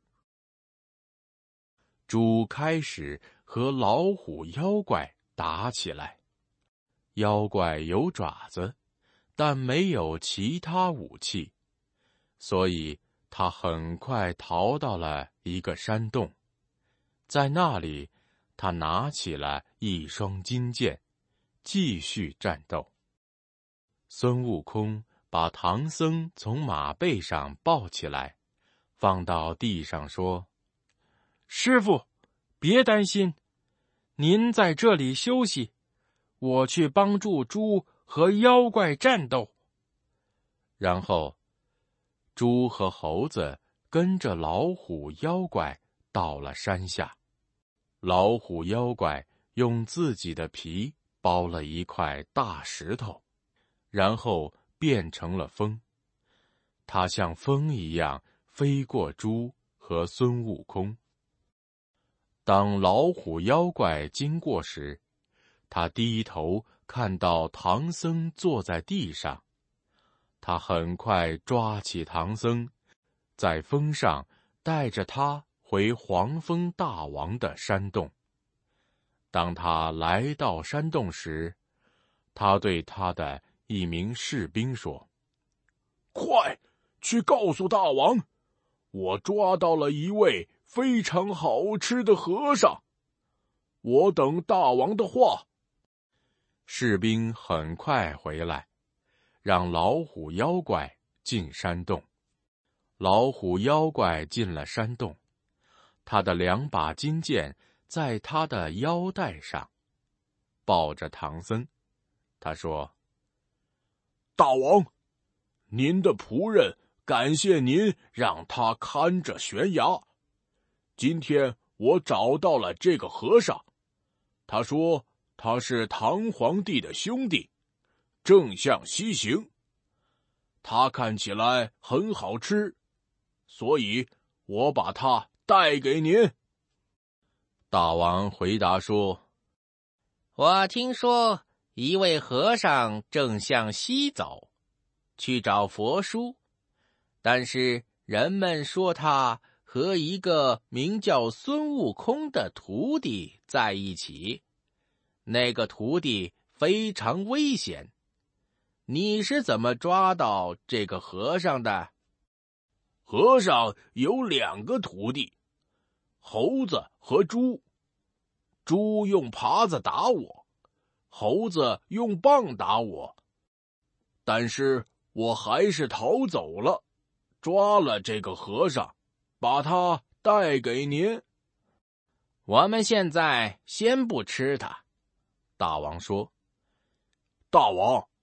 猪开始和老虎妖怪打起来。妖怪有爪子，但没有其他武器，所以他很快逃到了一个山洞。在那里，他拿起了一双金剑，继续战斗。孙悟空把唐僧从马背上抱起来，放到地上说：“ 师傅，别担心，您在这里休息，我去帮助猪和妖怪战斗。” 然后，猪和猴子跟着老虎妖怪到了山下。老虎妖怪用自己的皮包了一块大石头，然后变成了风。它像风一样飞过猪和孙悟空。当老虎妖怪经过时，他低头看到唐僧坐在地上，他很快抓起唐僧，在风上带着他回黄蜂大王的山洞。当他来到山洞时，他对他的一名士兵说：“ 快去告诉大王，我抓到了一位非常好吃的和尚。我等大王的话。” 士兵很快回来，让老虎妖怪进山洞。老虎妖怪进了山洞，他的2把金剑在他的腰带上，抱着唐僧。他说：“ 大王，您的仆人感谢您让他看着悬崖。今天我找到了这个和尚，他说他是唐皇帝的兄弟，正向西行。他看起来很好吃，所以我把他带给您。” 大王回答说：“ 我听说一位和尚正向西走，去找佛书，但是人们说他和一个名叫孙悟空的徒弟在一起，那个徒弟非常危险。你是怎么抓到这个和尚的？” 和尚有2个徒弟，猴子和猪。猪用耙子打我，猴子用棒打我，但是我还是逃走了，抓了这个和尚，把他带给您。 我们现在先不吃他。”大王说。 大王，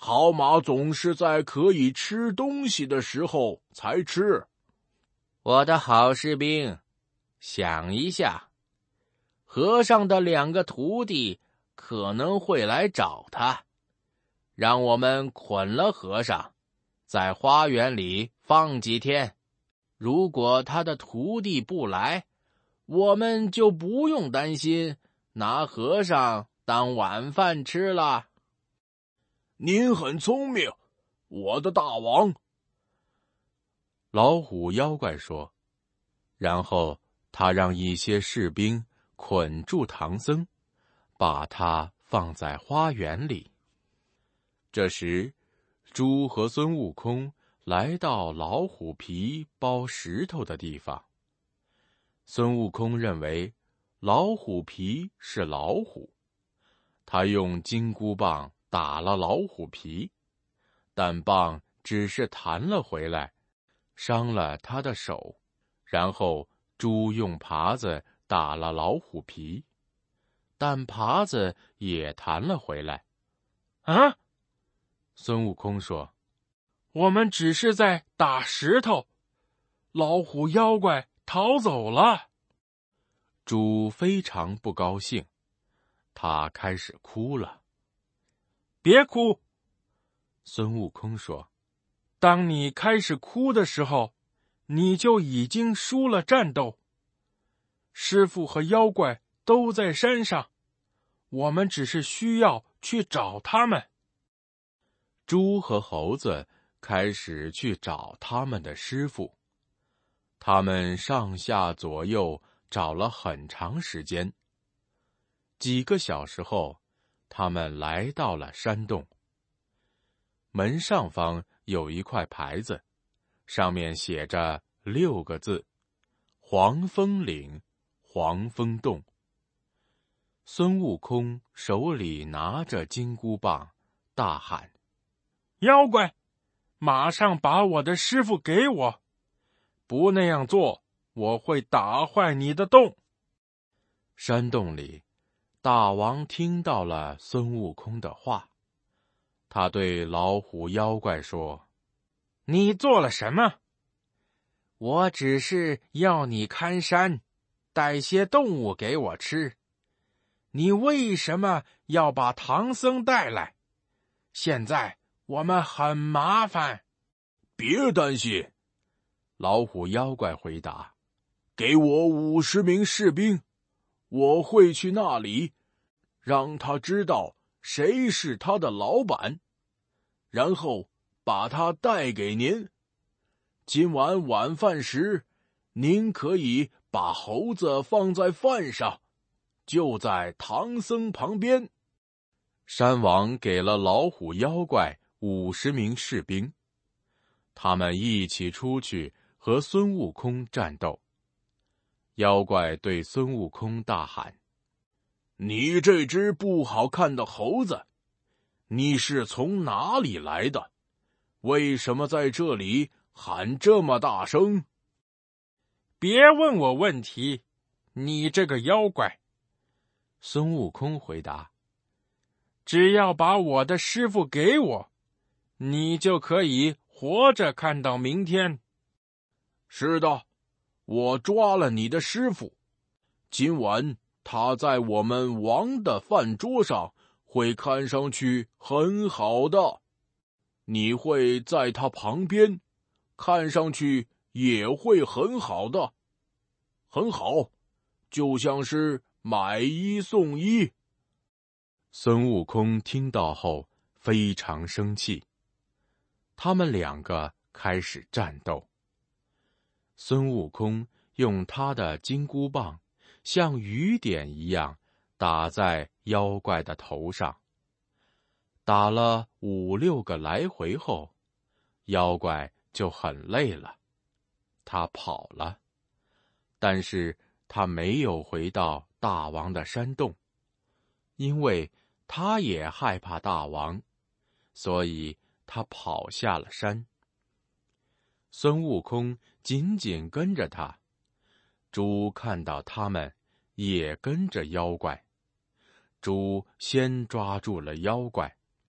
好马总是在可以吃东西的时候才吃。 我的好士兵，想一下，和尚的2个徒弟可能会来找他，让我们捆了和尚，在花园里放几天。如果他的徒弟不来，我们就不用担心拿和尚当晚饭吃了。 您很聪明，我的大王。 老虎妖怪说，然后他让一些士兵捆住唐僧，把他放在花园里。这时，猪和孙悟空来到老虎皮包石头的地方。孙悟空认为老虎皮是老虎，他用金箍棒打了老虎皮，但棒只是弹了回来，伤了他的手。然后猪用耙子打了老虎皮，但耙子也弹了回来。 啊！ 孙悟空说， 我们只是在打石头，老虎妖怪逃走了。 猪非常不高兴，他开始哭了。 别哭， 孙悟空说， 当你开始哭的时候，你就已经输了战斗。师傅和妖怪都在山上，我们只是需要去找他们。 猪和猴子开始去找他们的师傅，他们上下左右找了很长时间。几个小时后，他们来到了山洞。门上方有一块牌子，上面写着6个字：黄风岭，黄风洞。孙悟空手里拿着金箍棒，大喊： 妖怪，马上把我的师傅给我，不那样做，我会打坏你的洞。 山洞里，大王听到了孙悟空的话，他对老虎妖怪说： 你做了什么？ 我只是要你看山，带些动物给我吃。你为什么要把唐僧带来？现在我们很麻烦。 别担心， 老虎妖怪回答， 给我50名士兵，我会去那里，让他知道谁是他的老板，然后把他带给您。今晚晚饭时，您可以把猴子放在饭上，就在唐僧旁边。 山王给了老虎妖怪50名士兵，他们一起出去和孙悟空战斗。妖怪对孙悟空大喊： 你这只不好看的猴子，你是从哪里来的？为什么在这里喊这么大声？ 别问我问题，你这个妖怪。 孙悟空回答： 只要把我的师傅给我，你就可以活着看到明天。 是的，我抓了你的师傅，今晚他在我们王的饭桌上会看上去很好的，你会在他旁边，看上去也会很好的。很好，就像是买1送1。 孙悟空听到后非常生气，他们2个开始战斗。孙悟空用他的金箍棒像雨点一样打在妖怪的头上，打了5、6个来回后，妖怪就很累了，他跑了。但是他没有回到大王的山洞，因为他也害怕大王，所以他跑下了山。孙悟空紧紧跟着他，猪看到他们也跟着妖怪。猪先抓住了妖怪，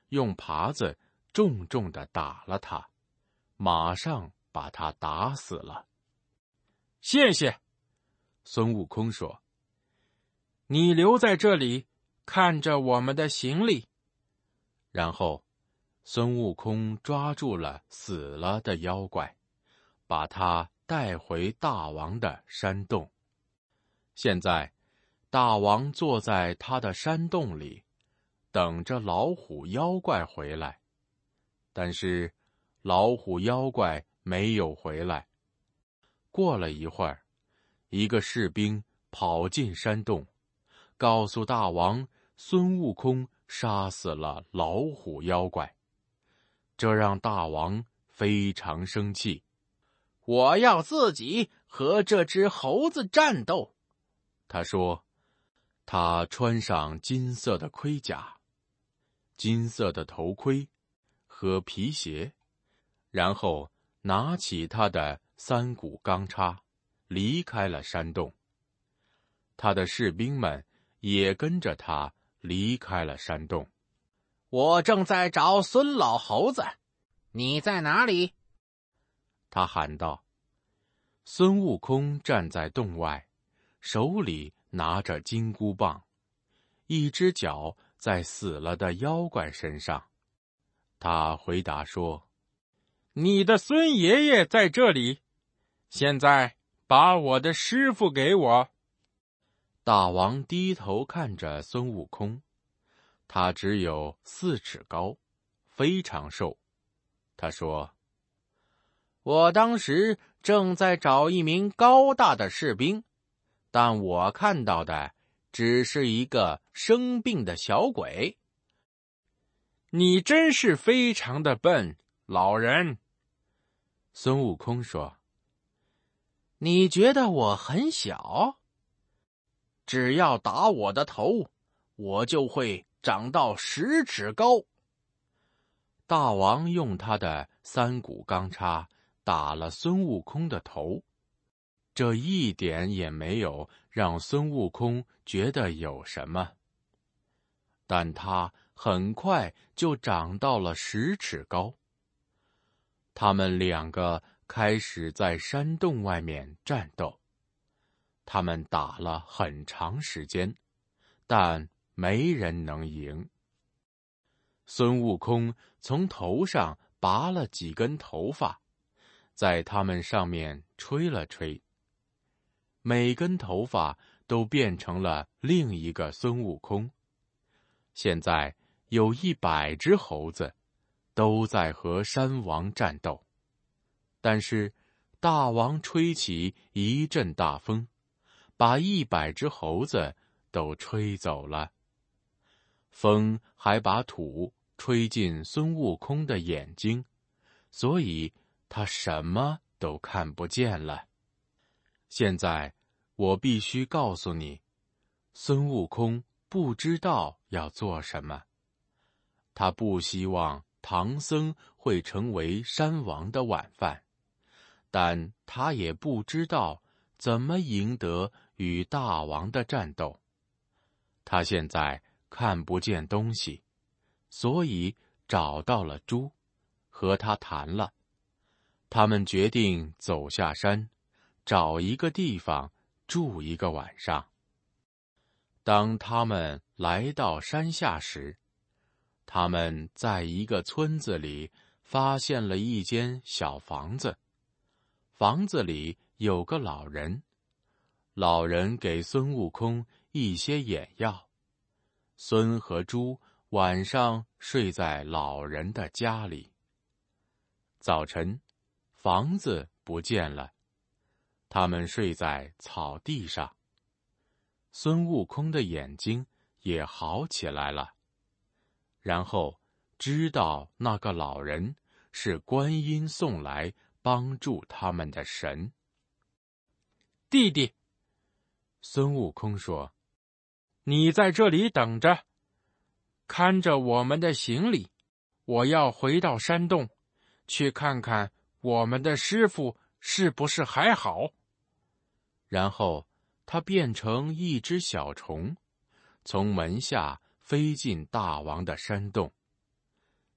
用耙子重重地打了他，马上把他打死了。 谢谢， 孙悟空说。 你留在这里，看着我们的行李。 然后，孙悟空抓住了死了的妖怪，把他带回大王的山洞。现在，大王坐在他的山洞里，等着老虎妖怪回来。但是，老虎妖怪没有回来。过了一会儿，一个士兵跑进山洞，告诉大王孙悟空杀死了老虎妖怪。这让大王非常生气。 我要自己和这只猴子战斗。 他说，他穿上金色的盔甲、金色的头盔和皮鞋，然后拿起他的3股钢叉，离开了山洞。他的士兵们也跟着他离开了山洞。 我正在找孙老猴子，你在哪里？ 他喊道。孙悟空站在洞外，手里拿着金箍棒，一只脚在死了的妖怪身上。他回答说： 你的孙爷爷在这里，现在把我的师傅给我。 大王低头看着孙悟空，他只有4尺高，非常瘦。他说： 我当时正在找一名高大的士兵，但我看到的只是一个生病的小鬼。 你真是非常的笨，老人。 孙悟空说： 你觉得我很小？只要打我的头，我就会长到10尺高。 大王用他的3股钢叉打了孙悟空的头，这一点也没有让孙悟空觉得有什么。但他很快就长到了10尺高。他们2个开始在山洞外面战斗。他们打了很长时间，但没人能赢。孙悟空从头上拔了几根头发，在他们上面吹了吹。每根头发都变成了另一个孙悟空。现在有100只猴子，都在和山王战斗。但是大王吹起一阵大风，把100只猴子都吹走了。风还把土吹进孙悟空的眼睛，所以他什么都看不见了。现在我必须告诉你，孙悟空不知道要做什么。他不希望唐僧会成为山王的晚饭，但他也不知道怎么赢得与大王的战斗。他现在看不见东西，所以找到了猪，和他谈了。他们决定走下山，找一个地方住一个晚上。当他们来到山下时，他们在一个村子里发现了一间小房子。房子里有个老人，老人给孙悟空一些眼药。孙和猪晚上睡在老人的家里。早晨，房子不见了，他们睡在草地上。孙悟空的眼睛也好起来了，然后知道那个老人是观音送来帮助他们的神。 弟弟， 孙悟空说： 你在这里等着，看着我们的行李。我要回到山洞，去看看我们的师傅是不是还好。 然后他变成一只小虫，从门下飞进大王的山洞。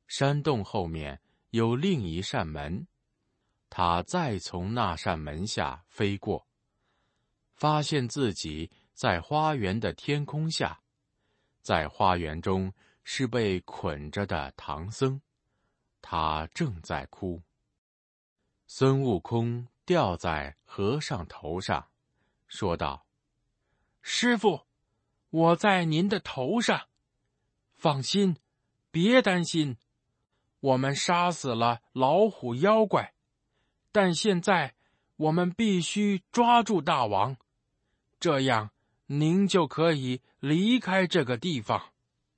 山洞后面有另一扇门，他再从那扇门下飞过，发现自己在花园的天空下，在花园中是被捆着的唐僧，他正在哭。孙悟空吊在和尚头上，说道：“ 师傅，我在您的头上，放心，别担心。我们杀死了老虎妖怪，但现在我们必须抓住大王，这样您就可以离开这个地方。”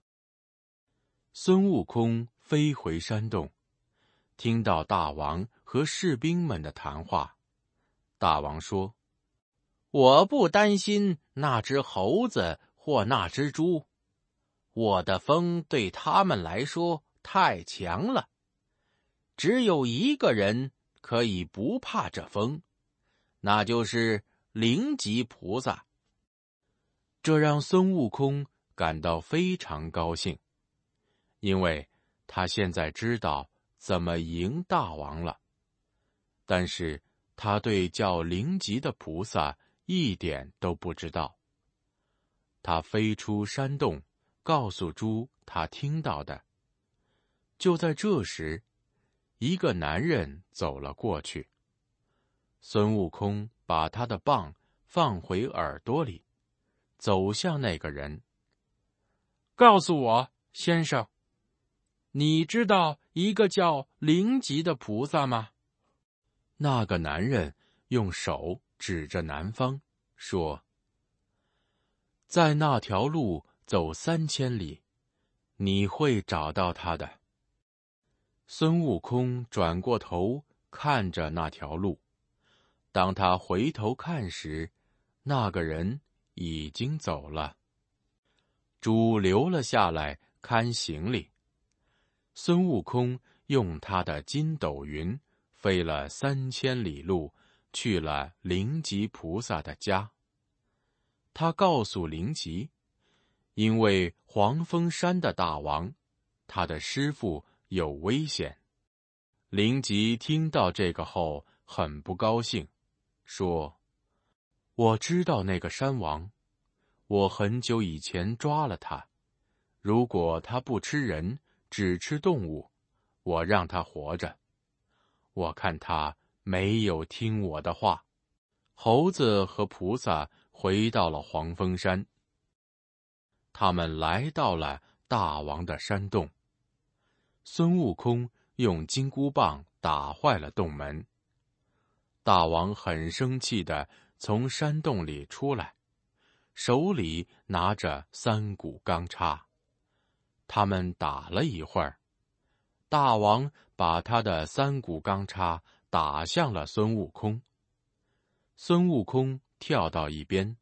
孙悟空飞回山洞，听到大王和士兵们的谈话。大王说：“ 我不担心那只猴子或那只猪，我的风对他们来说太强了。只有一个人可以不怕这风，那就是灵吉菩萨。” 这让孙悟空感到非常高兴，因为他现在知道怎么赢大王了。但是他对叫灵吉的菩萨一点都不知道。他飞出山洞，告诉猪他听到的。就在这时，一个男人走了过去。孙悟空把他的棒放回耳朵里，走向那个人。 告诉我，先生，你知道一个叫灵吉的菩萨吗？ 那个男人用手指着南方，说：“在那条路走3000里，你会找到他的。”孙悟空转过头看着那条路，当他回头看时，那个人已经走了。猪留了下来看行李。孙悟空用他的筋斗云飞了3000里路，去了灵吉菩萨的家。他告诉灵吉，因为黄风山的大王，他的师父有危险。灵吉听到这个后很不高兴，说：“我知道那个山王，我很久以前抓了他，如果他不吃人，只吃动物，我让他活着。我看他没有听我的话。”猴子和菩萨回到了黄风山。他们来到了大王的山洞。孙悟空用金箍棒打坏了洞门。大王很生气地从山洞里出来，手里拿着3股钢叉。他们打了一会儿，大王把他的3股钢叉打向了孙悟空。孙悟空跳到一边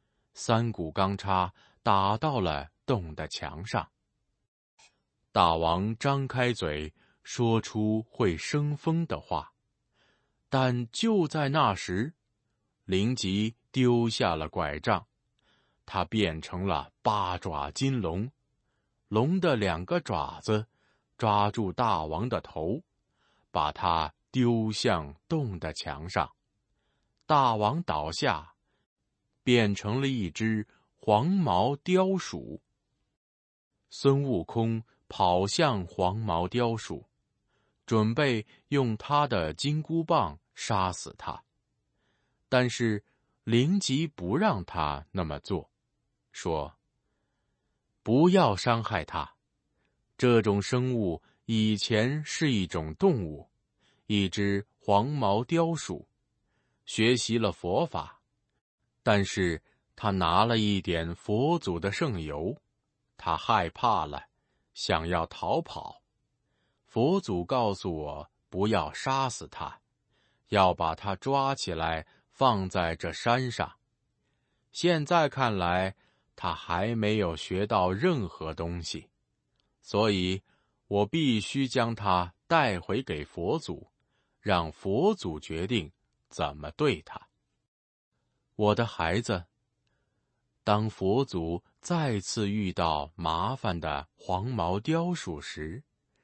，3股钢叉打到了洞的墙上。大王张开嘴，说出会生风的话，但就在那时，灵吉丢下了拐杖，他变成了8爪金龙，龙的2个爪子抓住大王的头，把他丢向洞的墙上。大王倒下，变成了一只黄毛雕鼠。孙悟空跑向黄毛雕鼠，准备用他的金箍棒杀死他。但是灵吉不让他那么做，说：“不要伤害他，这种生物以前是一种动物，一只黄毛雕鼠，学习了佛法，但是他拿了一点佛祖的圣油，他害怕了，想要逃跑。佛祖告诉我不要杀死他，要把他抓起来放在这山上。现在看来，他还没有学到任何东西，所以我必须将他带回给佛祖，让佛祖决定怎么对他。我的孩子，当佛祖再次遇到麻烦的黄毛雕鼠时，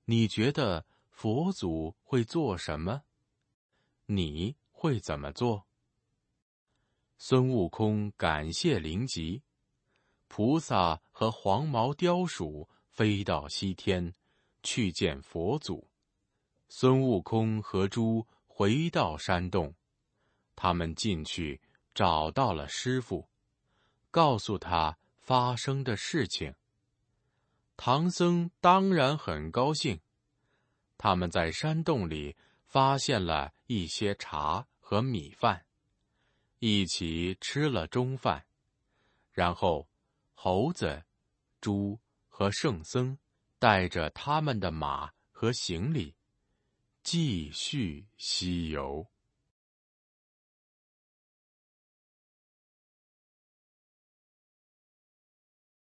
你觉得佛祖会做什么？你会怎么做？孙悟空感谢灵吉，菩萨和黄毛雕鼠飞到西天，去见佛祖。孙悟空和猪回到山洞，他们进去找到了师傅，告诉他发生的事情。唐僧当然很高兴，他们在山洞里发现了一些茶和米饭，一起吃了中饭，然后猴子、猪和圣僧带着他们的马和行李，继续西游。